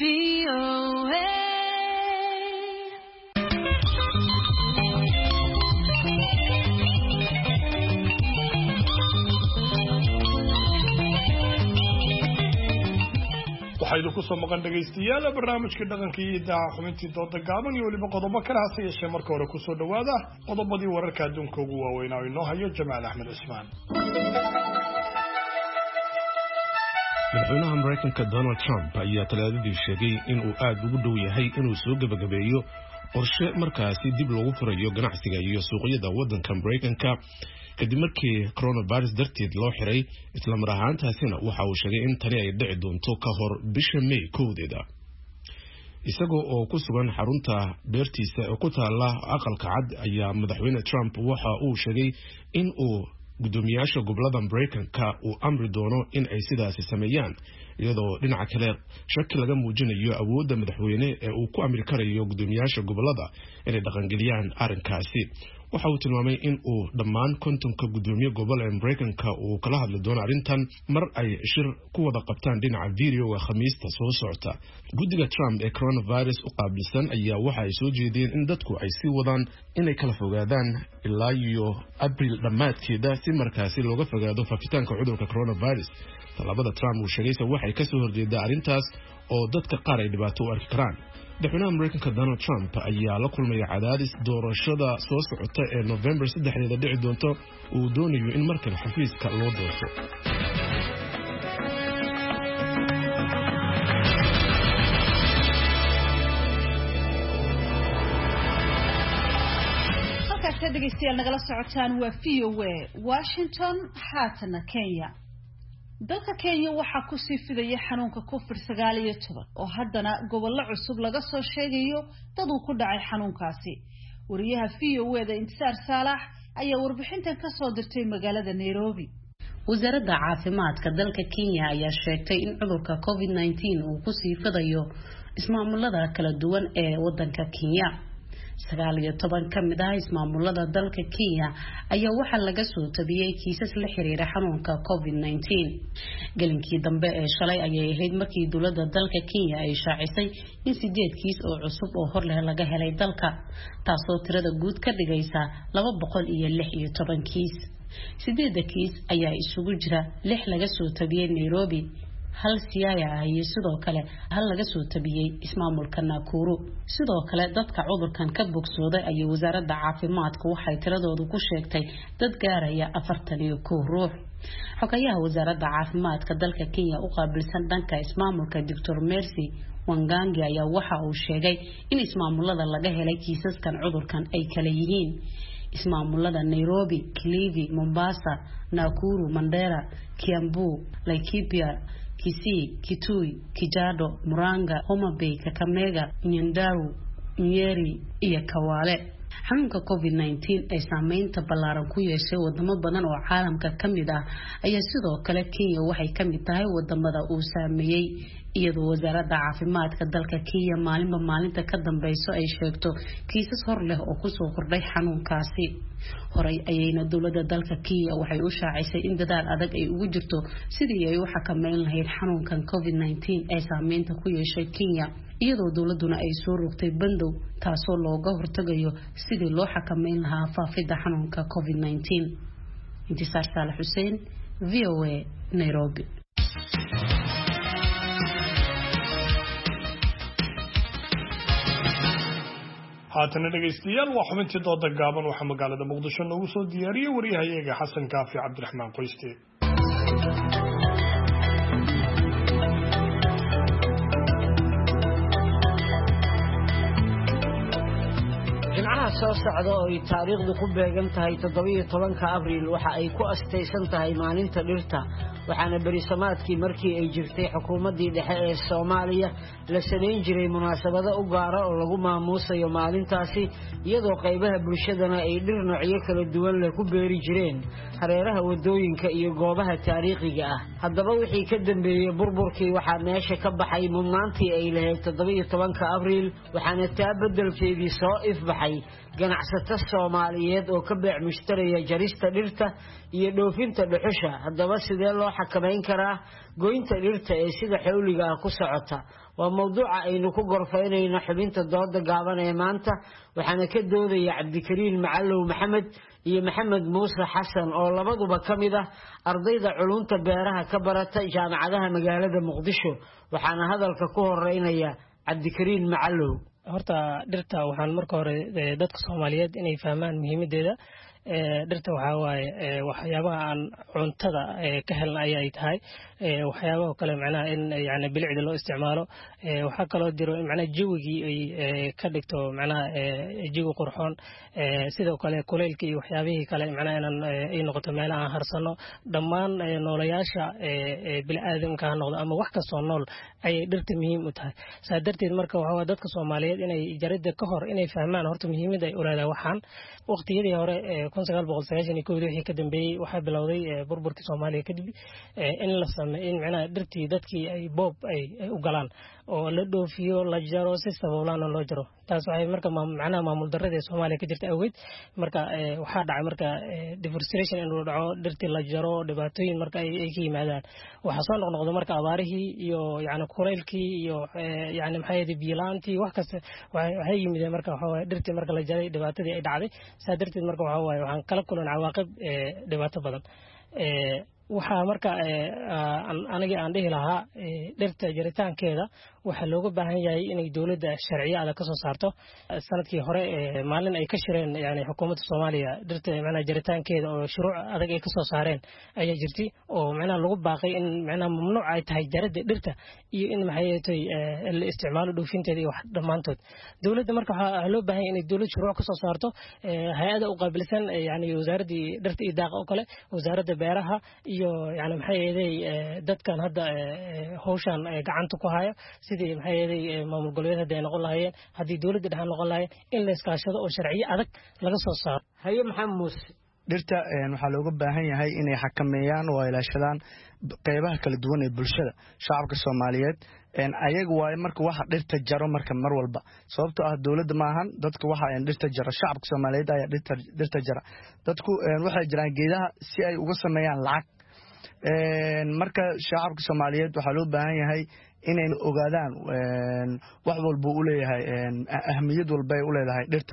Speaker 2: waxaynu ku soo maqan dhagaystayaal barnaamijka dhaqanka iyo idaacada xubintii dooda gaaban iyo weliba qodobo kale hase yeeshee marka hore kusoo dhawaada qodobadii wararka adduunka ugu waaweynaa oo inoo hayo Jamaal Axmed Cismaan.
Speaker 5: madaxweynaha Mareykanka Donald Trump ayaa talaadadii sheegay in uu aad ugu dhow yahay inuu soo gabagabeeyo qorshe markaasi dib loogu furayo ganacsiga iyo suuqyada waddanka Mareykanka kadib markii coronavirus darteed loo xiray isla mar ahaantaasina waxa uu sheegay in tani ay dhici doonto ka hor bisha May 1 isagoo oo ku sugan xarunta beertiisa oo ku taala aqalka cad ayaa madaxweyne Trump waxa uu sheegay in uu gudoomiyaasha gobolada Mareykanka uu amri doono in ay sidaasi sameeyaan iyadoo dhinaca kale shaki laga muujinayo awoodda madaxweyne ee uu ku amri karayo gudoomiyaasha gobolada inay dhaqangeliyaan arrinkaasi waxa uu tilmaamay in uu dhammaan kontonka gudoomiye gobol ee Mareykanka uu kala hadli doono arrintan mar ay shir ku wada qabtaan dhinaca video Khamiista soo socota guddiga Trump ee coronavirus u qaabilsan ayaa waxa ay soo jeedeen in dadku ay sii wadaan inay kala fogaadaan ilaa iyo April dhamaadkeeda si markaasi looga fogaado faafitaanka cudurka coronavirus talabada Trump uu sheegay waxay ka soo horjeedaa arrintaas oo dadka qaar ay dhibaato u arki karaan madaxweynaha Mareykanka Donald Trump ayaa la kulmay cadaadis doorashada soo socota ee November 3 dhici doonto uu doonayo in markan xafiiska loo doorto
Speaker 1: dhegeystayaal nagala socotaan waa VOA Washington haatana Kenya dalka Kenya waxa ku sii fidaya xanuunka COVID-19 oo haddana gobollo cusub laga soo sheegayo dad uu ku dhacay xanuunkaasi wariyaha VOA-da Intisaar Saalax ayaa warbixintan ka soo dirtay magaalada Nairobi
Speaker 15: wasaaradda caafimaadka dalka Kenya ayaa sheegtay in cudurka COVID-19 uu ku sii fidayo ismaamulada kala duwan ee wadanka Kenya 19 ka mid ah ismaamulada dalka Kenya ayaa waxa laga soo tabiyay kiisas la xiriira xanuunka COVID-19 galinkii dambe ee shalay ayay ahayd markii dawladda dalka Kenya ay shaacisay in 8 kiis oo cusub oo hor leh laga helay dalka taasoo tirada guud ka dhigaysa 216 kiis 8 kiis ayaa isugu jira 6 laga soo tabiyay Nairobi hal Siaya iyo sidoo kale hal laga soo tabiyay ismaamulka Nakuru sidoo kale dadka cudurkan ka bogsooday ay wasaaradda caafimaadku waxay tiradoodu ku sheegtay dad gaaraya 41 ruux xogayaha wasaaradda caafimaadka dalka Kenya u qaabilsan dhanka ismaamulka Dr. Mercy Wangangi ayaa waxa uu sheegay in ismaamulada laga helay kiisaskan cudurkan ay kala yihiin ismaamulada Nairobi, Kilifi, Mombasa, Nakuru, Mandera, Kiambu, Laikipia, Kisii, Kitui, Kijado, Muranga, Homa Bay, Kakamega, Nyandarua, Nyeri iyo Kawale. xanuunka COVID-19 ee saameynta ballaaran ku yeeshay wadamo badan oo caalamka kamid ah ayaa sidoo kale Kenya waxay kamid tahay wadamada uu saameeyay iyadoo wasaaradda caafimaadka dalka Kenya maalinta ka dambayso ay sheegto kiisas hor leh oo ku soo kordhay xanuunkaasi. Horay ayayna dawladda dalka Kenya waxay u shaacisay in dadaal adag ay ugu jirto sidii ay u xakameyn lahayd xanuunkan COVID-19 ee saameynta ku yeeshay Kenya iyadoo dawladuna ay soo rogtay bandow taasoo looga hortagayo sidii loo xakameyn lahaa faafidda xanuunka COVID-19. Intisaar Saalax Xuseen, VOA, Nairobi.
Speaker 2: haatana dhegaystayaal waa xubintii dooda gaaban waxaa magaalada Muqdisho noogu soo diyaariyay wariyahayaga Xasan Kaafi Cabdiraxmaan Qoyste.
Speaker 16: soo socda oo ay taariikhdu ku beegan tahay 17 Abriil waxa ay ku astaysan tahay maalinta dhirta waxaana berisamaadkii markii ay jirtay xukuumadii dhexe ee Soomaaliya la sameyn jiray munaasabado u gaar ah oo lagu maamuusayo maalintaasi iyadoo qaybaha bulshadana ay dhir noocyo kala duwan leh ku beeri jireen hareeraha wadooyinka iyo goobaha taariikhiga ah. haddaba wixii ka dambeeyay burburkii waxa meesha ka baxay mudnaantii ay lahayd 17 Abriil waxaana taa beddelkeedii soo ifbaxay ganacsato Soomaaliyeed oo ka beec mushtaraya jarista dhirta iyo dhoofinta dhuxusha. haddaba sidee loo xakameyn karaa goynta dhirta ee sida xawliga ah ku socota waa mawduuca aynu ku gorfaynayno xubinta dooda gaaban ee maanta waxaana ka doodaya Cabdikariin Macallow Maxamed iyo Maxamed Muuse Xasan oo labaduba kamid ah ardayda culunta beeraha ka barata jaamacadaha magaalada Muqdisho waxaana hadalka ku horeynaya Cabdikariin Macallow.
Speaker 17: horta dhirta waxaan marka hore dadka Soomaaliyeed inay fahmaan muhiimadeeda. dhirta waxa waaye waxyaabaha aan cuntada ka helnay ay tahay waxyaabaha kale macnaha in yani bilicda loo isticmaalo waxa kale oo jiro macnaha jawigii ay ka dhigto macnaha jawi qurxoon sidoo kale kuleylka iyo waxyaabihii kale macnaha inaan ay noqoto meel aan harsano dhammaan noolayaasha bini'aadamka ha noqdo ama wax kastoo nool ay dhirta muhiim u tahay. saa darteed marka waxa dadka Soomaaliyeed inay jaridda ka hor inay fahmaan horta muhiimadda ay u leedahay waxaan waqtiyadii hore 1991 wixii ka dambeeyay waxa bilowday burburkii Soomaaliya kadib in la sameeyo macnaha dhirtii dadkii ay boob ay u galaan oo la dhoofiyo la jaro si sabablaan loo jaro. taas waxay marka macnaha maamul darrada Soomaaliya ka jirta awgeed marka waxa dhacay marka deforestation in loo dhaco dhirtii la jaro dhibaatooyin marka ay ka yimaadaan waxa soo noqnoqdo marka abaarihii iyo yani kuleylkii iyo yani maxay biilaantii wax kasta waxay yimideen marka waxa dhirtii marka la jaray dhibaatadii ay dhacday. saa darteed marka waxaan kala kulan cawaaqib dhibaato badan. waxa marka aniga aan dhihi lahaa dhirta jaritaankeeda waxa looga baahan yahay inay dawladda sharciyada ka soo saarto. sanadkii hore maalin ay ka shireen yani xukuumadda Soomaaliya dhirta macnaha jaritaankeeda oo shuruuc adag ay ka soo saareen ayaa jirtay oo macnaha lagu baaqay in macnaha mamnuuc ay tahay jaridda dhirta iyo in maxay la isticmaalo dhoofinteeda iyo wax dhamaantood. dawladda marka waxa loo baahan yahay inay dawladda shuruuc ka soo saarto hay'ada u qaabilsan yani wasaaradda dhirta iyo daaqa oo kale wasaaradda beeraha iyo yani maxay dadkan hadda hawshan gacanta ku haya sidii maxay maamul goboleedyada ay noqon lahaayeen hadii dawladda dhaxal noqon lahaayeen in la iskaashado oo sharciyo adag laga soo saaro.
Speaker 16: haye Maxamed Muuse
Speaker 18: dhirta waxa looga baahan yahay inay xakameeyaan oo ilaashadaan qaybaha kala duwan ee bulshada shacabka Soomaaliyeed ayaga waa marka waxa dhirta jaro marka mar walba sababtoo ah dawladda ma ahan dadka waxa ay dhirta jaro shacabka Soomaaliyeed ayaa dhirta jara dadku waxay jiraan geedaha si ay uga sameeyaan lacag marka shacabka Soomaaliyeed waxa loo baahan yahay inay ogaadaan wax walba uu leeyahay ahmiyad walba ay u leedahay dhirta.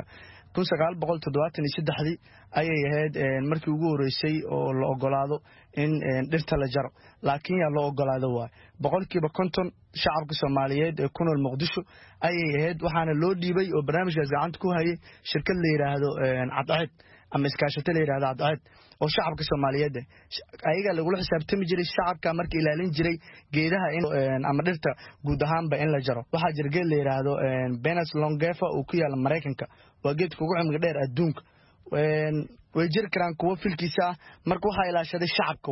Speaker 18: 1973 ayay ahayd markii ugu horeysay oo la ogolaado in dhirta la jaro laakiin yaa loo ogolaado waa 50% shacabka Soomaaliyeed ee ku nool Muqdisho ayay ahayd waxaana loo dhiibay oo barnaamijkaas gacanta ku hayay shirkad la yiraahdo Cadceed ama iskaashato la yiraahdo Cadceed oo shacabka Soomaaliyeed ayaga lagu xisaabtami jiray shacabka markii ilaalin jiray geedaha ama dhirta guud ahaanba in la jaro. waxa jira geed la yiraahdo Venus longifer oo ku yaala Mareykanka waa geedka ugu cimriga dheer adduunka way jiri karaan kuwa filkiisa marka waxa ilaashaday shacabka waa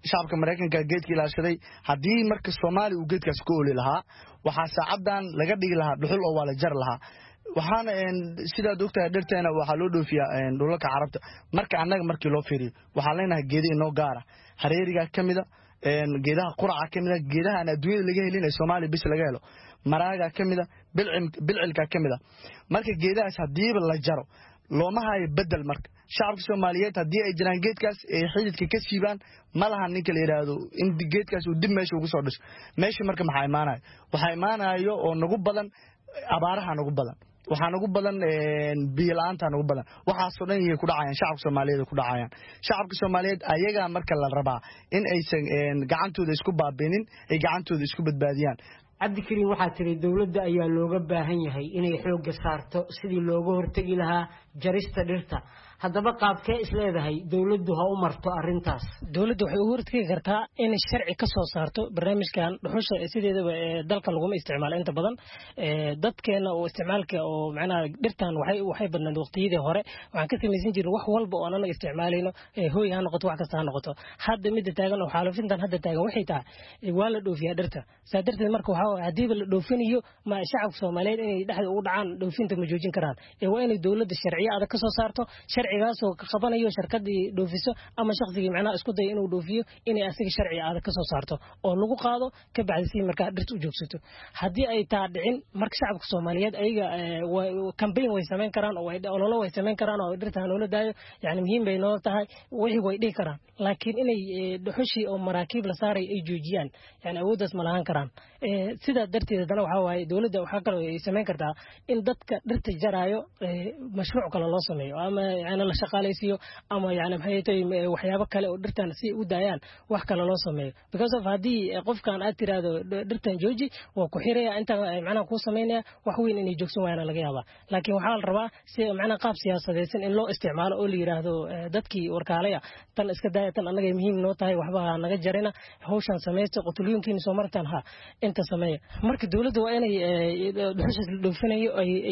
Speaker 18: shacabka Mareykanka geedkii ilaashaday haddii marka Soomaali uu geedkaas ku ooli lahaa waxa saacadan laga dhigi lahaa dhuxul oo wala jar lahaa waxaana sida doctor dhirteena waxa loo dhoofiyaa dhulalka Carabta marka annaga markii loo fiiriyo waxa leenahay geedo inoo gaara hareeriga kamida geedaha quraca kamida geedaha aan adduunyada laga helin ee Soomaali bis laga helo maraaga kamida bilcilka kamida marka geedahaas hadii la jaro looma hayo bedel marka shacabka Soomaaliyeed hadii ay jiraan geedkaas ee xididka ka siibaan malaha ninka la yiraahdo in geedkaas uu dib meesha ugu soo dhasho meesha marka maxay imaanayo waxa imaanayo oo nagu badan abaaraha nagu badan waxa nagu badan biilaanta nagu badan waxa soo dhan ku dhacayaan shacabka Soomaaliyeed ku dhacayaan shacabka Soomaaliyeed ayaga marka la rabaa in aysan gacantooda isku baabinin ay gacantooda isku badbaadiyaan
Speaker 16: cabdikariin waxaa tiri dawladda ayaa looga baahan yahay inay xoog saarto sidii looga hortagi lahaa jarista dhirta haddaba qaabkee isleedahay dawladdu ha u marto arintaas
Speaker 17: dawladdu waxay u hortagi kartaa in sharci ka soo saarto barnaamijkan dhuxusha sideedaba dalka lagu isticmaalo inta badan dadkeena oo isticmaalka oo macnaha dhirtan waxay badnaan waqtiyadii hore waxaan ka sameeysan jiray wax walba oo aan isticmaalayno hooy ha noqoto wax kasta ha noqoto hadda mid taagan oo xaalufintan hadda taagan waxay tahay waa la dhoofiyaa dhirta saadarteed marka waxa hadii la dhoofinayo ma shacabka Soomaaliyeed inay dhaxda ugu dhacaan dhoofinta ma joojin karaan waa inay dawladda sharciyo adag ka soo saarto sharcigaas oo ka qabanayo shirkadii dhoofiso ama shakhsiga macnaha isku day inuu dhoofiyo inay asiga sharci adag ka soo saarto oo lagu qaado ka bacdi marka dhirtu u joogsato hadii ay taa dhicin marka shacabka Soomaaliyeed ayaga campaign way sameyn karaan oo ololo way sameyn karaan oo dhirta loo daayo yani muhiim bay noo tahay wixii way dhigi karaan laakiin inay dhuxushi oo maraakiib la saaray ay joojiyaan yani awoodaas ma lahan karaan sida darteed dana waxa waaye dawladda waxa kale ay sameyn kartaa in dadka dhirta jaraayo mashruuc kale loo sameeyo ama yani la shaqaaleysiyo ama yani maxay tahay waxyaabo kale oo dhirtan si u daayaan wax kale loo sameeyo because of hadii qofkan aad tiraado dhirtan jooji waa ku xiraya inta macnaha ku sameynaya wax weyn inay joogsan waayaan laga yaabaa laakiin waxa la rabaa si macnaha qaab siyaasadeed in loo isticmaalo oo la yiraahdo dadkii warkaalaya tan iska daayatan anaga muhiim noo tahay waxba naga jarina hawshan sameeyto qotuliyinkiin soo martaan ha inta sameeyo marka dawladda waa inay dhuxusha dhoofinayo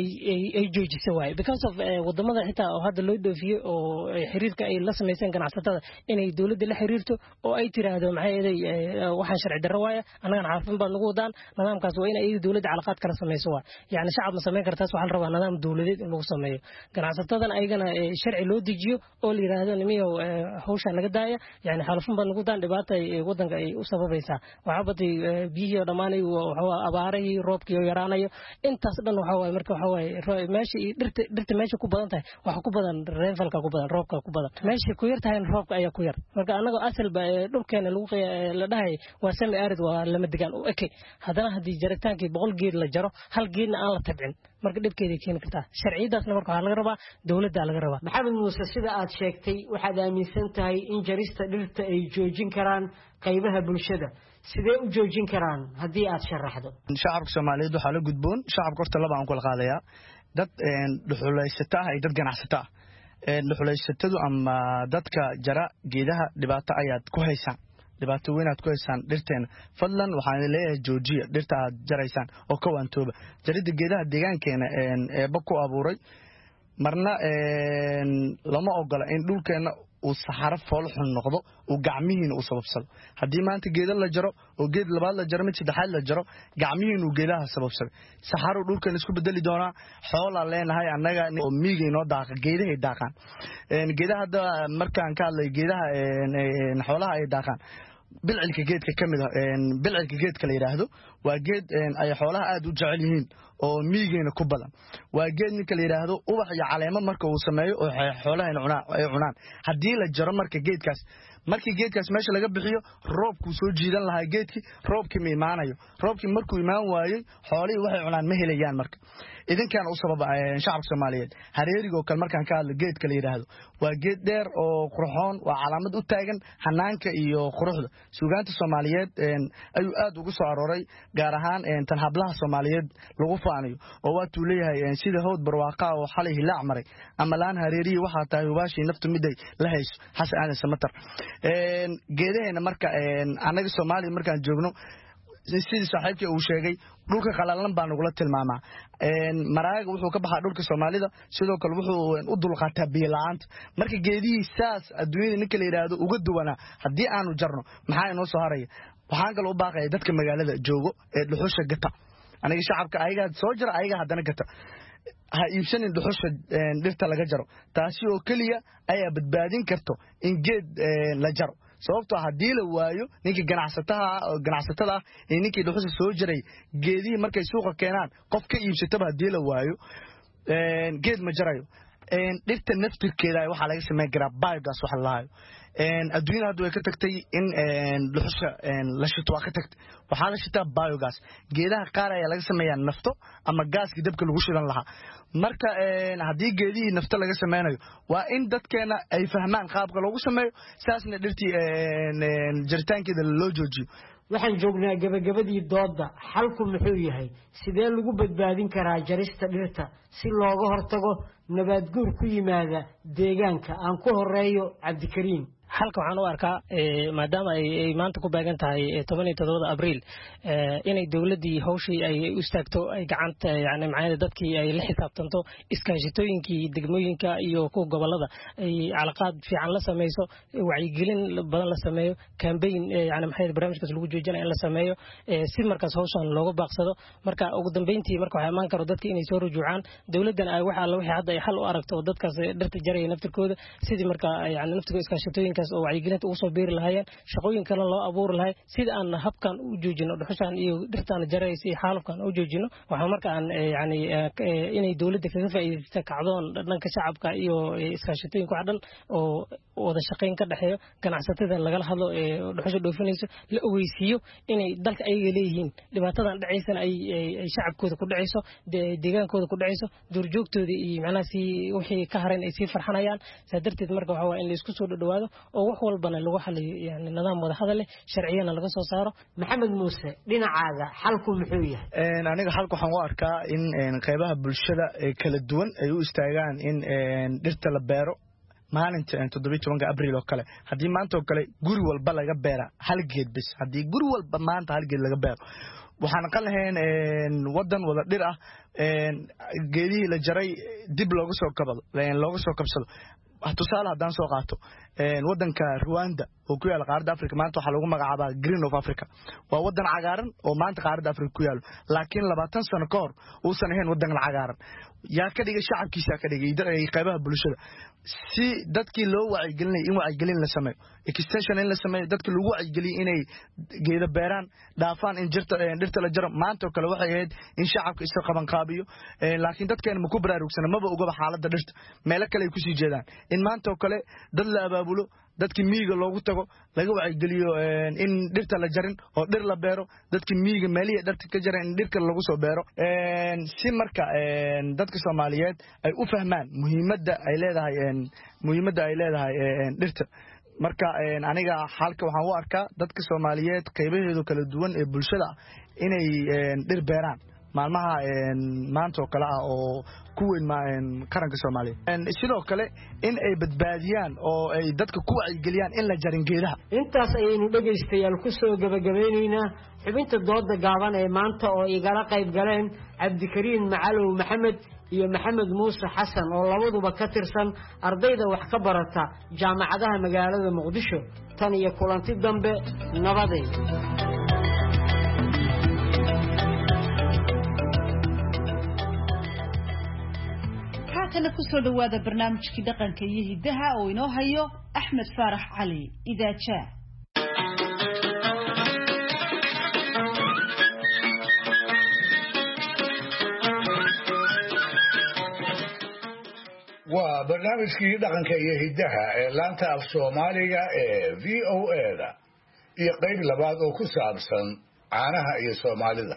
Speaker 17: ay joojiso waay because of wadamada xitaa oo hadda loo dhoofiyo oo xiriirka ay la sameeysan ganacsatada inay dawladda la xiriirto oo ay tiraahdo maxay waxaan sharci darro waaya anaga caafin baa lagu wadaan nidaamkaas waa inay dawladda calaqaad kala sameeyso waay yani shacab ma sameyn kartaas waxa la rabaa nidaam dawladeed in lagu sameeyo ganacsatadan ayagana sharci loo dejiyo oo la yiraahdo nimiyo hawshan laga daaya yani xalufin baa lagu daan dhibaato wadanka ay u sababaysaa waxa baday biyo dhamaanay waxa abaarahay roobkii oo yaraanayo intaas dhan waxa waay marka waxa waay meesha dhirta meesha ku badan tahay waxa ku badan rainfalka ku badan roobka ku badan meesha ku yar tahay roobka ayaa ku yar marka anaga asal ba dhulkeena lagu la dhahay waa sami arid waa lama degaan oo eke hadana hadii jaritaankii 100 geed la jaro hal geedna aan la tabcin marka dhibkeeda keeni kartaa sharciyadaasna marka waxa laga rabaa dawladda laga rabaa
Speaker 16: maxamed muuse sida aad sheegtay waxaad aaminsan tahay in jarista dhirta ay joojin karaan qaybaha bulshada sidee u joojin karaan hadii aad sharaxdo
Speaker 18: shacabka Soomaaliyeed waxa la gudboon shacabka horta laba aan kula qaadaya dad dhuxuleysata ay dad ganacsata dhuxuleysatadu ama dadka jara geedaha dhibaato ayaad ku haysaan dhibaato weyn aad ku haysaan dhirteena fadlan waxaan leeyahay joojiya dhirta aad jaraysaan oo ka waantooba jarida geedaha deegaankeena eeba ku abuuray marna lama ogola in dhulkeena uu saxaro fool xun noqdo uu gacmihiina uu sababsado hadii maanta geeda la jaro oo geed labaad la jaro mid saddexaad la jaro gacmihiina uu geedaha sababsado saxaro dhulkan isku bedeli doona xoola leenahay annaga oo miigayno daaqa geedaha daaqan geedaha hadda markaan ka hadlay geedaha xoolaha ay daaqan bilcilka geedka kamid ah bilcilka geedka la yiraahdo waa geed ay xoolaha aad u jecel yihiin oo miigayna ku badan waa geed ninka la yiraahdo ubax iyo caleemo marka uu sameeyo oo xoolaha ay cunaan hadii la jaro marka geedkaas meesha laga bixiyo roobku soo jiidan lahaa geedkii roobkii ma imaanayo roobkii markuu imaan waayay xoolihii waxay cunaan ma helayaan marka idinkan u sababa shacabka Soomaaliyeed hareeriga oo kale markaan ka hadlo geedka la yiraahdo waa geed dheer oo qurxoon waa calaamad u taagan hanaanka iyo quruxda suugaanta Soomaaliyeed ayuu aad ugu soo arooray gaar ahaan tan hablaha Soomaaliyeed lagu faanayo oo waa tuu leeyahay sida hawd barwaaqa oo xalay hilaac maray ama laan hareeriyi waxa tahay hubaashi naftu miday la hayso xasan aadan samatar geedaheena marka anaga Soomaaliya markaan joogno sidii saaxiibkii uu sheegay dhulka qalalan baa nagula tilmaamaa maraaga wuxuu ka baxaa dhulka Soomaalida sidoo kale wuxuu u dulqaataa biyo la'aanta marka geedihii saas adduunyada ninka la yiraahdo uga duwana haddii aanu jarno maxaa inoo soo haraya waxaan kale u baaqay dadka magaalada joogo ee dhuxusha gata aniga shacabka ayaga soo jira ayaga haddana gata ha iibsanin dhuxusha dhirta laga jaro taasi oo kaliya ayaa badbaadin karto in geed la jaro sababtoo haddii la waayo ninkii ganacsatada ah ee ninkii dhuxusha soo jiray geedihii markay suuqa keenaan qof ka iibsataba haddii la waayo geed ma jarayo dhirta naftirkeeda waxaa laga sameyn karaa biogas waxa la lahayo adduunyada hadda way ka tagtay in dhuxusha la shito waa ka tagtay waxaa la shitaa biogas geedaha qaar ayaa laga sameeyaa nafto ama gaaskii dabka lagu shidan lahaa marka haddii geedihii nafto laga sameynayo waa in dadkeena ay fahmaan qaabka loogu sameeyo saasna dhirtii jaritaankeeda loo joojiyo
Speaker 16: waxaan joognaa gabagabadii dooda xalku muxuu yahay sidee lagu badbaadin karaa jarista dhirta si looga hortago nabaad guur ku yimaada deegaanka aan ku horeeyo Cabdikariim
Speaker 17: halka waxaan u arkaa maadaama ay maanta ku baagan tahay 17 Abriil inay dawladii hawshii ay u istaagto ay gacanta yani macnaheedu dadkii ay la xisaabtanto iskaashitooyinkii degmooyinka iyo kuwa gobolada ay calaqaad fiican la sameeyso wacyigelin badan la sameeyo campaign yani maxay barnaamijkaas lagu joojinayo in la sameeyo si markaas hawshan looga baaqsado marka ugu dambeyntii marka waxa iman karo dadka inay soo rujuucaan dawladdan ay waxa alla wixii hadda ay xal u aragto dadkaas dhirta jaraya naftirkooda sidii marka yani naftirkooda iskaashitooyinka oo wacyigelinta ugu soo beeri lahaayeen shaqooyin kale loo abuuri lahay sida aan habkan u joojino dhuxushan iyo dhirtaan jaraysa iyo xaalufkan u joojino waxa marka aan yani inay dawladda kaga faa'iideysato kacdoon dhanka shacabka iyo iskaashitooyinka wax dhan oo wada shaqeyn ka dhaxeeyo ganacsatada laga hadlo ee dhuxusha dhoofinayso la ogeysiiyo inay dalka ay leeyihiin dhibaatadan dhacaysana ay shacabkooda ku dhacayso deegaankooda ku dhacayso duurjoogtooda iyo macnaha si wixii ka hareen ay sii farxanayaan sadarteed marka waxa waa in la isku soo dhawaado oo wax walbana lagu xaliyo yani nidaam wada hadal leh sharciyana laga soo saaro
Speaker 16: maxamed muuse dhinacaaga xalku muxuu yahay
Speaker 18: aniga xalku waxaan u arkaa in qaybaha bulshada kala duwan ay u istaagaan in dhirta la beero maalinta 17 Abriil oo kale haddii maanta oo kale guri walba laga beera hal geed bis haddii guri walba maanta hal geed laga beero waxaan qalahayn wadan wada dhir ah geedihii la jaray dib looga soo kabsado tusaale haddaan soo qaato wadanka Rwanda oo ku yaala qaaradda Afrika maanta waxa lagu magacaabaa Green of Africa waa wadan cagaaran oo maanta qaaradda Afrika ku yaalo laakiin 20 sano ka hor uusan ahayn wadan cagaaran yaa ka dhigay shacabkiisa ka dhigay qaybaha bulshada si dadkii loo wacyigelinay in wacyigelin la sameeyo extension in la sameeyo dadkii lagu wacyigeliyay inay geedo beeraan dhaafaan in dhirta la jaro maanta oo kale waxay ahayd in shacabka iska qaban qaabiyo laakiin dadkeena ma ku baraarugsana maba uga xaaladda dhirta meel kale ay ku sii jeedaan in maanta oo kale dad la abaabulo dadkii miyiga loogu tago laga wacyigeliyo in dhirta la jarin oo dhir la beero dadkii miyiga meelihi dhirta ka jaran in dhirka lagu soo beero si marka dadka Soomaaliyeed ay u fahmaan muhiimadda ay leedahay dhirta marka aniga halka waxaan u arkaa dadka Soomaaliyeed qaybaheedu kala duwan ee bulshada inay dhir beeraan maalmaha maanta oo kale ah oo ku weyn qaranka Soomaaliyeed sidoo kale in ay badbaadiyaan oo ay dadka ku wacyigeliyaan in la jarin geedaha
Speaker 16: intaas ayaynu dhageystayaal ku soo gabagabeynayna xubinta dooda gaaban ee maanta oo igala qayb galeen Cabdikariim Macalow Maxamed iyo Maxamed Muuse Xasan oo labaduba ka tirsan ardayda wax ka barata jaamacadaha magaalada Muqdisho tan iyo kulanti dambe nabadeed
Speaker 1: kana ku soo dhawaada barnaamijkii dhaqanka iyo hidaha oo inoo hayo Axmed Faarax Cali Idaaja
Speaker 4: waa barnaamijkii dhaqanka iyo hidaha ee laanta af Soomaaliga ee VOA-da iyo qayb labaad oo ku saabsan caanaha iyo Soomaalida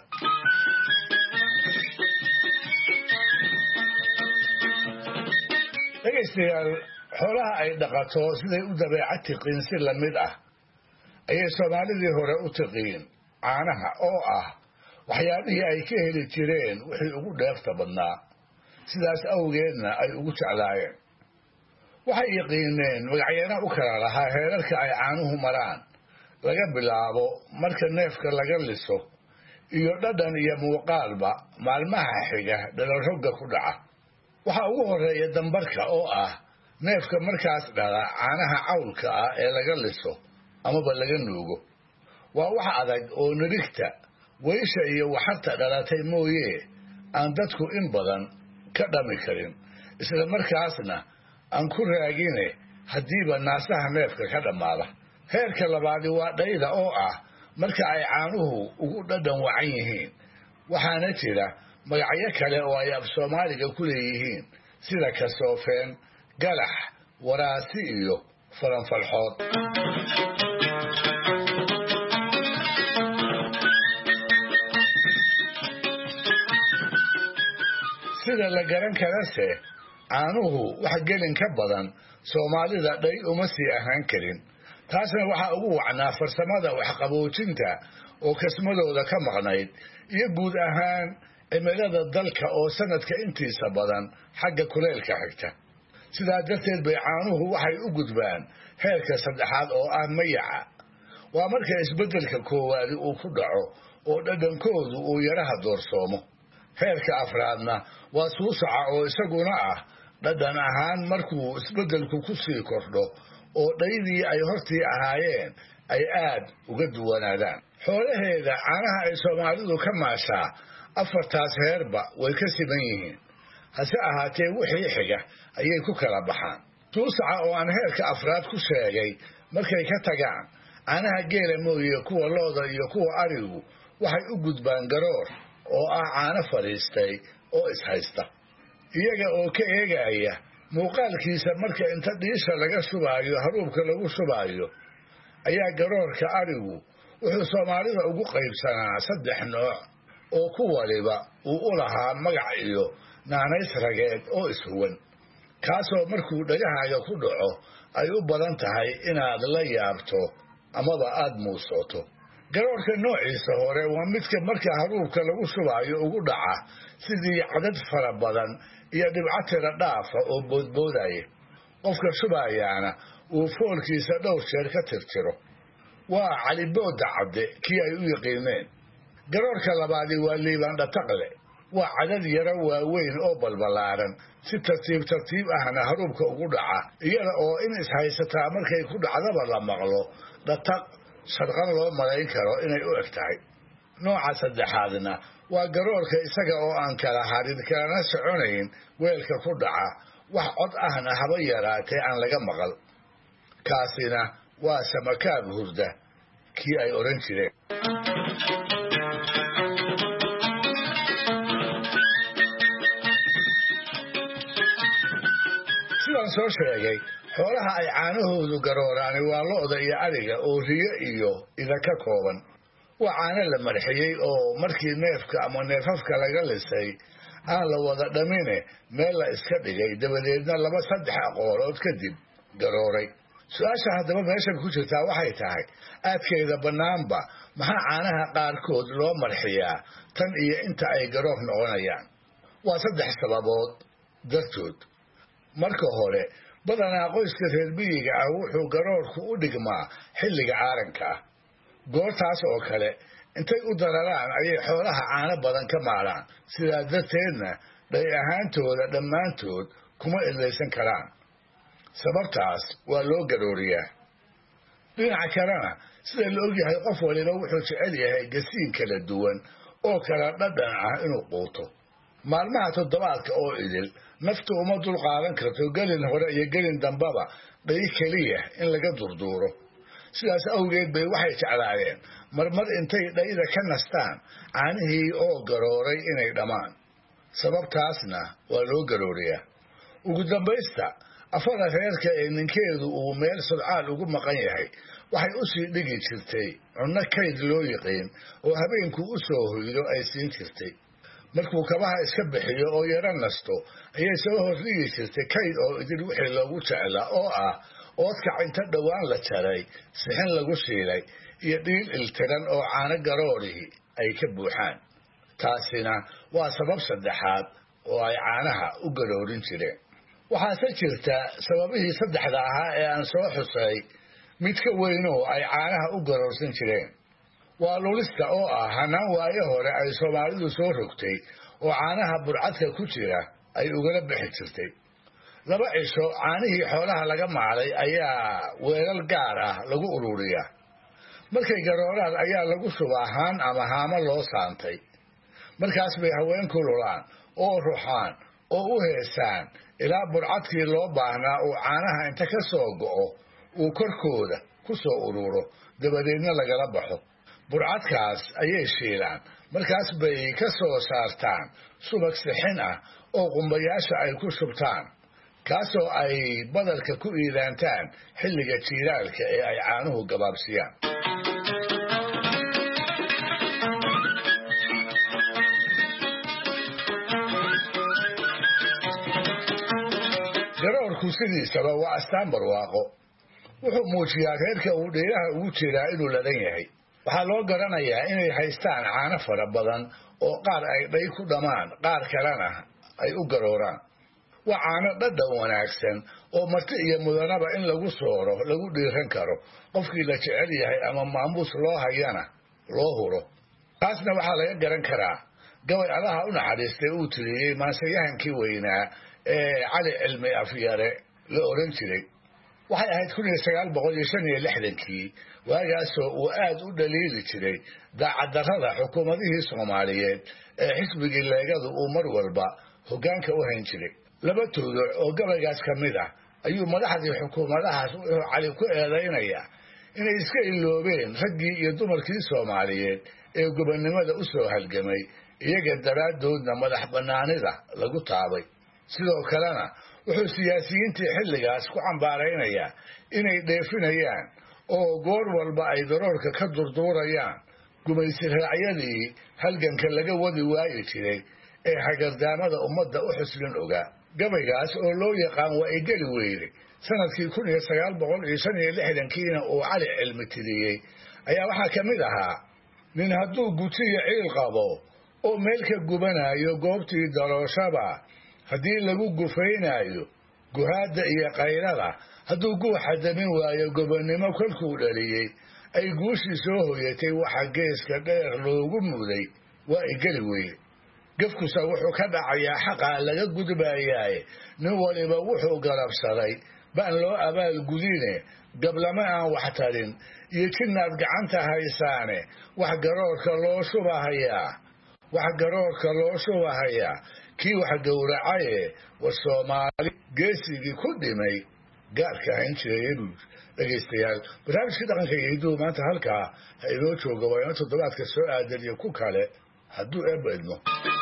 Speaker 4: dhegeystayaal xoolaha ay dhaqato siday u dabeecad tiqiin si la mid ah ayay Soomaalidii hore u tiqiin caanaha oo ah waxyaabihii ay ka heli jireen wixii ugu dheefta badnaa sidaas awgeedna ay ugu jeclaayeen waxay yaqiineen magacyada u kala lahaa heerarka ay caanuhu maraan laga bilaabo marka neefka laga liso iyo dhadhan iyo muuqaalba maalmaha xiga dhalarogga ku dhaca. waxaa ugu horeeya dambarka oo ah neefka markaas dhala caanaha cawlka ah ee laga liso amaba laga nuugo. waa wax adag oo nirigta weysha iyo waxarta dhalatay mooye aan dadku in badan ka dhami karin, isla markaasna aan ku raagine haddiiba naasaha neefka ka dhammaada. heerka labaadi waa dhayda oo ah marka ay caanuhu ugu dhadhan wacan yihiin, waxaana jira magacyo kale oo ay af soomaaliga ku leeyihiin sida kasoofeen, galax, waraasi iyo faranfalxood. sida la garan karase caanuhu wax gelin ka badan soomaalida dhay uma sii ahaan karin. taasna waxaa ugu wacnaa farsamada waxqaboojinta oo kasmadooda ka maqnayd iyo guud ahaan cimilada dalka oo sanadka intiisa badan xagga kuleylka xigta. sidaa darteed bay caanuhu waxay u gudbaan heerka saddexaad oo ah mayaca. waa marka isbeddelka koowaadi uu ku dhaco oo dhadhankoodu uu yaraha doorsoomo. heerka afraadna waa suusaca oo isaguna ah dhadhan ahaan markuu isbeddelku ku sii kordho oo dhaydii ay hortii ahaayeen ay aad uga duwanaadaan. xoolaheeda caanaha ay soomaalidu ka maashaa afartaas heerba way ka siman yihiin, hase ahaatee wixii xiga ayay ku kala baxaan. suusaca oo aan heerka afraad ku sheegay markay ka tagaan caanaha geela mooye kuwa looda iyo kuwa arigu waxay u gudbaan garoor oo ah caano fadhiistay oo ishaysta. iyaga oo ka eegaya muuqaalkiisa marka inta dhiisha laga shubaayo haruubka lagu shubaayo ayaa garoorka arigu wuxuu soomaalida ugu qaybsanaa 3 nooc oo ku waliba uu u lahaa magac iyo naanays rageed oo ishuwan, kaasoo markuu dhagahaaga ku dhaco ay u badan tahay inaad la yaabto amaba aad muusoto. garoorka noociisa hore waa midka marka haruubka lagu shubaayo ugu dhaca sidii cadad fara badan iyo dhibco tira dhaafa oo boodboodaya. qofka shubayaana uu foolkiisa dhowr jeer ka tirtiro. waa calibooda cadde kii ay u yaqiineen. garoorka labaadi waa liibaan dhataqle. waa cadad yaro waaweyn oo balbalaaran si tartiib tartiib ahna haruubka ugu dhaca, iyada oo in ishaysataa markay ku dhacdaba la maqlo dhataq sharqan loo malayn karo inay u eg tahay. nooca saddexaadna waa garoorka isaga oo aan kala harin kalana soconayn weelka ku dhaca, wax cod ahna haba yaraatee aan laga maqal. kaasina waa samakaab hurda kii ay odhan jireen. sidaan soo sheegay, xoolaha ay caanahoodu garooraani waa lo'da iyo ariga oo riyo iyo ida ka kooban. waa caano la marxiyey oo markii neefka ama neefafka laga lisay aan la wada dhamine meel la iska dhigay, dabadeedna 2-3 aqoolood kadib garooray. su-aasha haddaba meeshan ku jirtaa waxay tahay aadkeeda bannaanba maxaa caanaha qaarkood loo marxiyaa tan iyo inta ay garoor noqonayaan? waa 3 sababood dartood. marka hore, badanaa qoyska reer miyiga ah wuxuu garoorku u dhigmaa xilliga caaranka ah. goortaas oo kale intay u dararaan ayay xoolaha caano badan ka maalaan, sidaa darteedna dhay ahaantooda dhammaantood kuma idlaysan karaan. sababtaas waa loo garooriyaa. dhinaca kalena sida la ogyahay qof waliba wuxuu jecel yahay gasiin kala duwan oo kala dhadhan ah inuu quuto. maalmaha toddobaadka oo idil naftu uma dul qaadan karto gelin hore iyo gelin dambaba dhay keliya in laga durduuro. sidaas awgeed bay waxay jeclaayeen marmar intay dhayda ka nastaan caanihii oo garooray inay dhammaan. sababtaasna waa loo garooriyaa. ugu dambaysta, afada reerka ee ninkeedu uu meel sodcaal ugu maqan yahay waxay u sii dhigi jirtay cunno kayd loo yiqiin oo habeenkuu u soo hoydo ay siin jirtay. markuu kabaha iska bixiyo oo yaro nasto ayay soo hordhigi jirtay kayd oo idin wixii loogu jeclaa oo ah oodkac inta dhowaan la jaray, sixin lagu shiilay iyo dhiil iltiran oo caano garoorihii ay ka buuxaan. taasina waa sabab saddexaad oo ay caanaha u garoorin jireen. waxaase jirta sababihii 3 ahaa ee aan soo xusay mid ka weynoo ay caanaha u garoorsan jireen. waa lulista oo ah hanaan waayo hore ay soomaalidu soo rogtay oo caanaha burcadka ku jira ay ugala bixi jirtay 2 cisho caanihii xoolaha laga maalay ayaa weelal gaar ah lagu ururiyaa markay garooraan ayaa lagu shubaa haan ama haamo loo saantay markaas bay haweenku lulaan oo ruxaan oo u heesaan ilaa burcadkii loo baahnaa uu caanaha inta ka soo go'o uu korkooda ku soo ururo dabadeedna lagala baxo burcadkaas ayay shiilaan markaas bay ka soo saartaan subag sixin ah oo qumbayaasha ay ku shubtaan kaasoo ay badalka ku iidaantaan xilliga jiilaalka ee ay caanuhu gabaabsiyaan garoorku sidiisaba waa astaan barwaaqo wuxuu muujiyaa reerka uu dheeraha ugu jiraa inuu ladan yahay waxaa loo garanayaa inay haystaan caano fara badan oo qaar ay dhay ku dhammaan qaar kalena ay u garooraan waa caano dhadhan wanaagsan oo marti iyo mudanaba in lagu sooro lagu dhiiran karo qofkii la jecel yahay ama maamuus loo hayana loo huro taasna waxaa laga garan karaa gabay allaha u naxariistay uu tiriyey maansayahankii weynaa ee cali cilmi afyare la oran jiray waxay ahayd 1965kii waagaasoo uu aad u dhaliili jiray daacaddarrada xukuumadihii Soomaaliyeed ee xisbigii leegadu uu mar walba hoggaanka u hayn jiray 2 tuulo oo gabaygaas ka mid ah ayuu madaxdii xukuumadahaas wuxuu cali ku eedaynayaa inay iska iloobeen raggii iyo dumarkii Soomaaliyeed ee gobonnimada u soo halgamay iyaga daraadoodna madax bannaanida lagu taabay sidoo kalena wuxuu siyaasiyiintii xilligaas ku cambaaraynayaa inay dheefinayaan oo goor walba ay daroorka ka durduurayaan gumaysi raacyadii halganka laga wadi waayi jiray ee hagardaamada ummadda u xuslin ogaa gabaygaas oo loo yaqaan waa igeli weyne sanadkii 1965kiina uu cali cilmi tiriyey ayaa waxaa ka mid ahaa nin hadduu gutiyo ciil qabo oo meel ka gubanayo goobtii darooshaba haddii lagu gufaynayo guhaada iyo qaylada hadduu guuxa damin waayo gobonnimo kolkuu dhaliyey ay guushii soo hoyatay waxa geeska dheer loogu muday waa igeli weyne gafkusa wuxuu ka dhacayaa xaqa laga gudbaayay nin waliba wuxuu garabsaday baan loo abaal gudine gablama aan wax tarin iyo jinaad gacanta haysaane wax garoorka loo shubahayaa kii wax gowracaye war Soomaali geesigii ku dhimay gaarka ahayn jiray dhegeystayaal barnaamijka dhaqanka iyo hidduhu maanta halkaa ha inoo jooga waa inoo toddobaadka soo aadan iyo ku kale hadduu eebedmo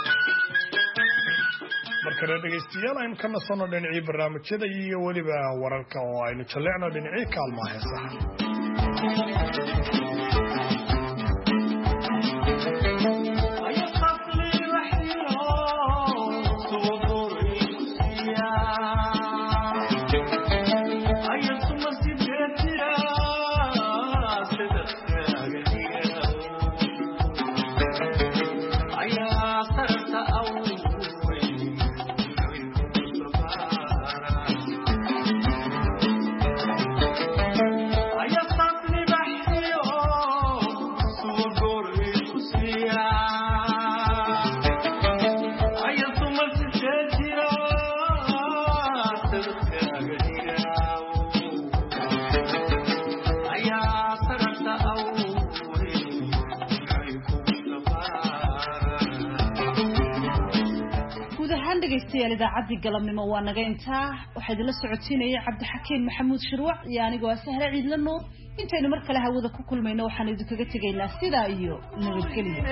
Speaker 2: markale dhegeystayaal aynu ka nasanno dhinacii barnaamijyada iyo weliba wararka oo aynu jalleecno dhinacii kaalmaha heesaha
Speaker 1: dhegeystayaal idaacadii galabnimo waa naga intaa waxaa idinla socotiinayay cabdixakiin maxamuud shirwac iyo anigoo sahre ciidla nuur intaynu mar kale hawada ku kulmayno waxaan idinkaga tegaynaa sidaa iyo nabadgelyo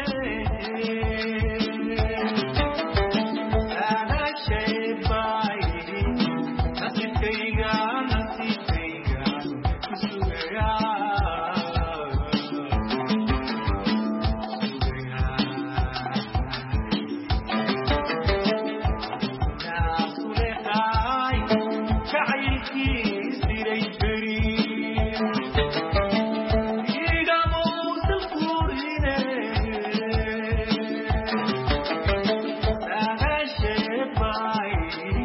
Speaker 19: Bye.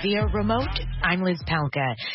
Speaker 19: via remote, I'm Liz Palka.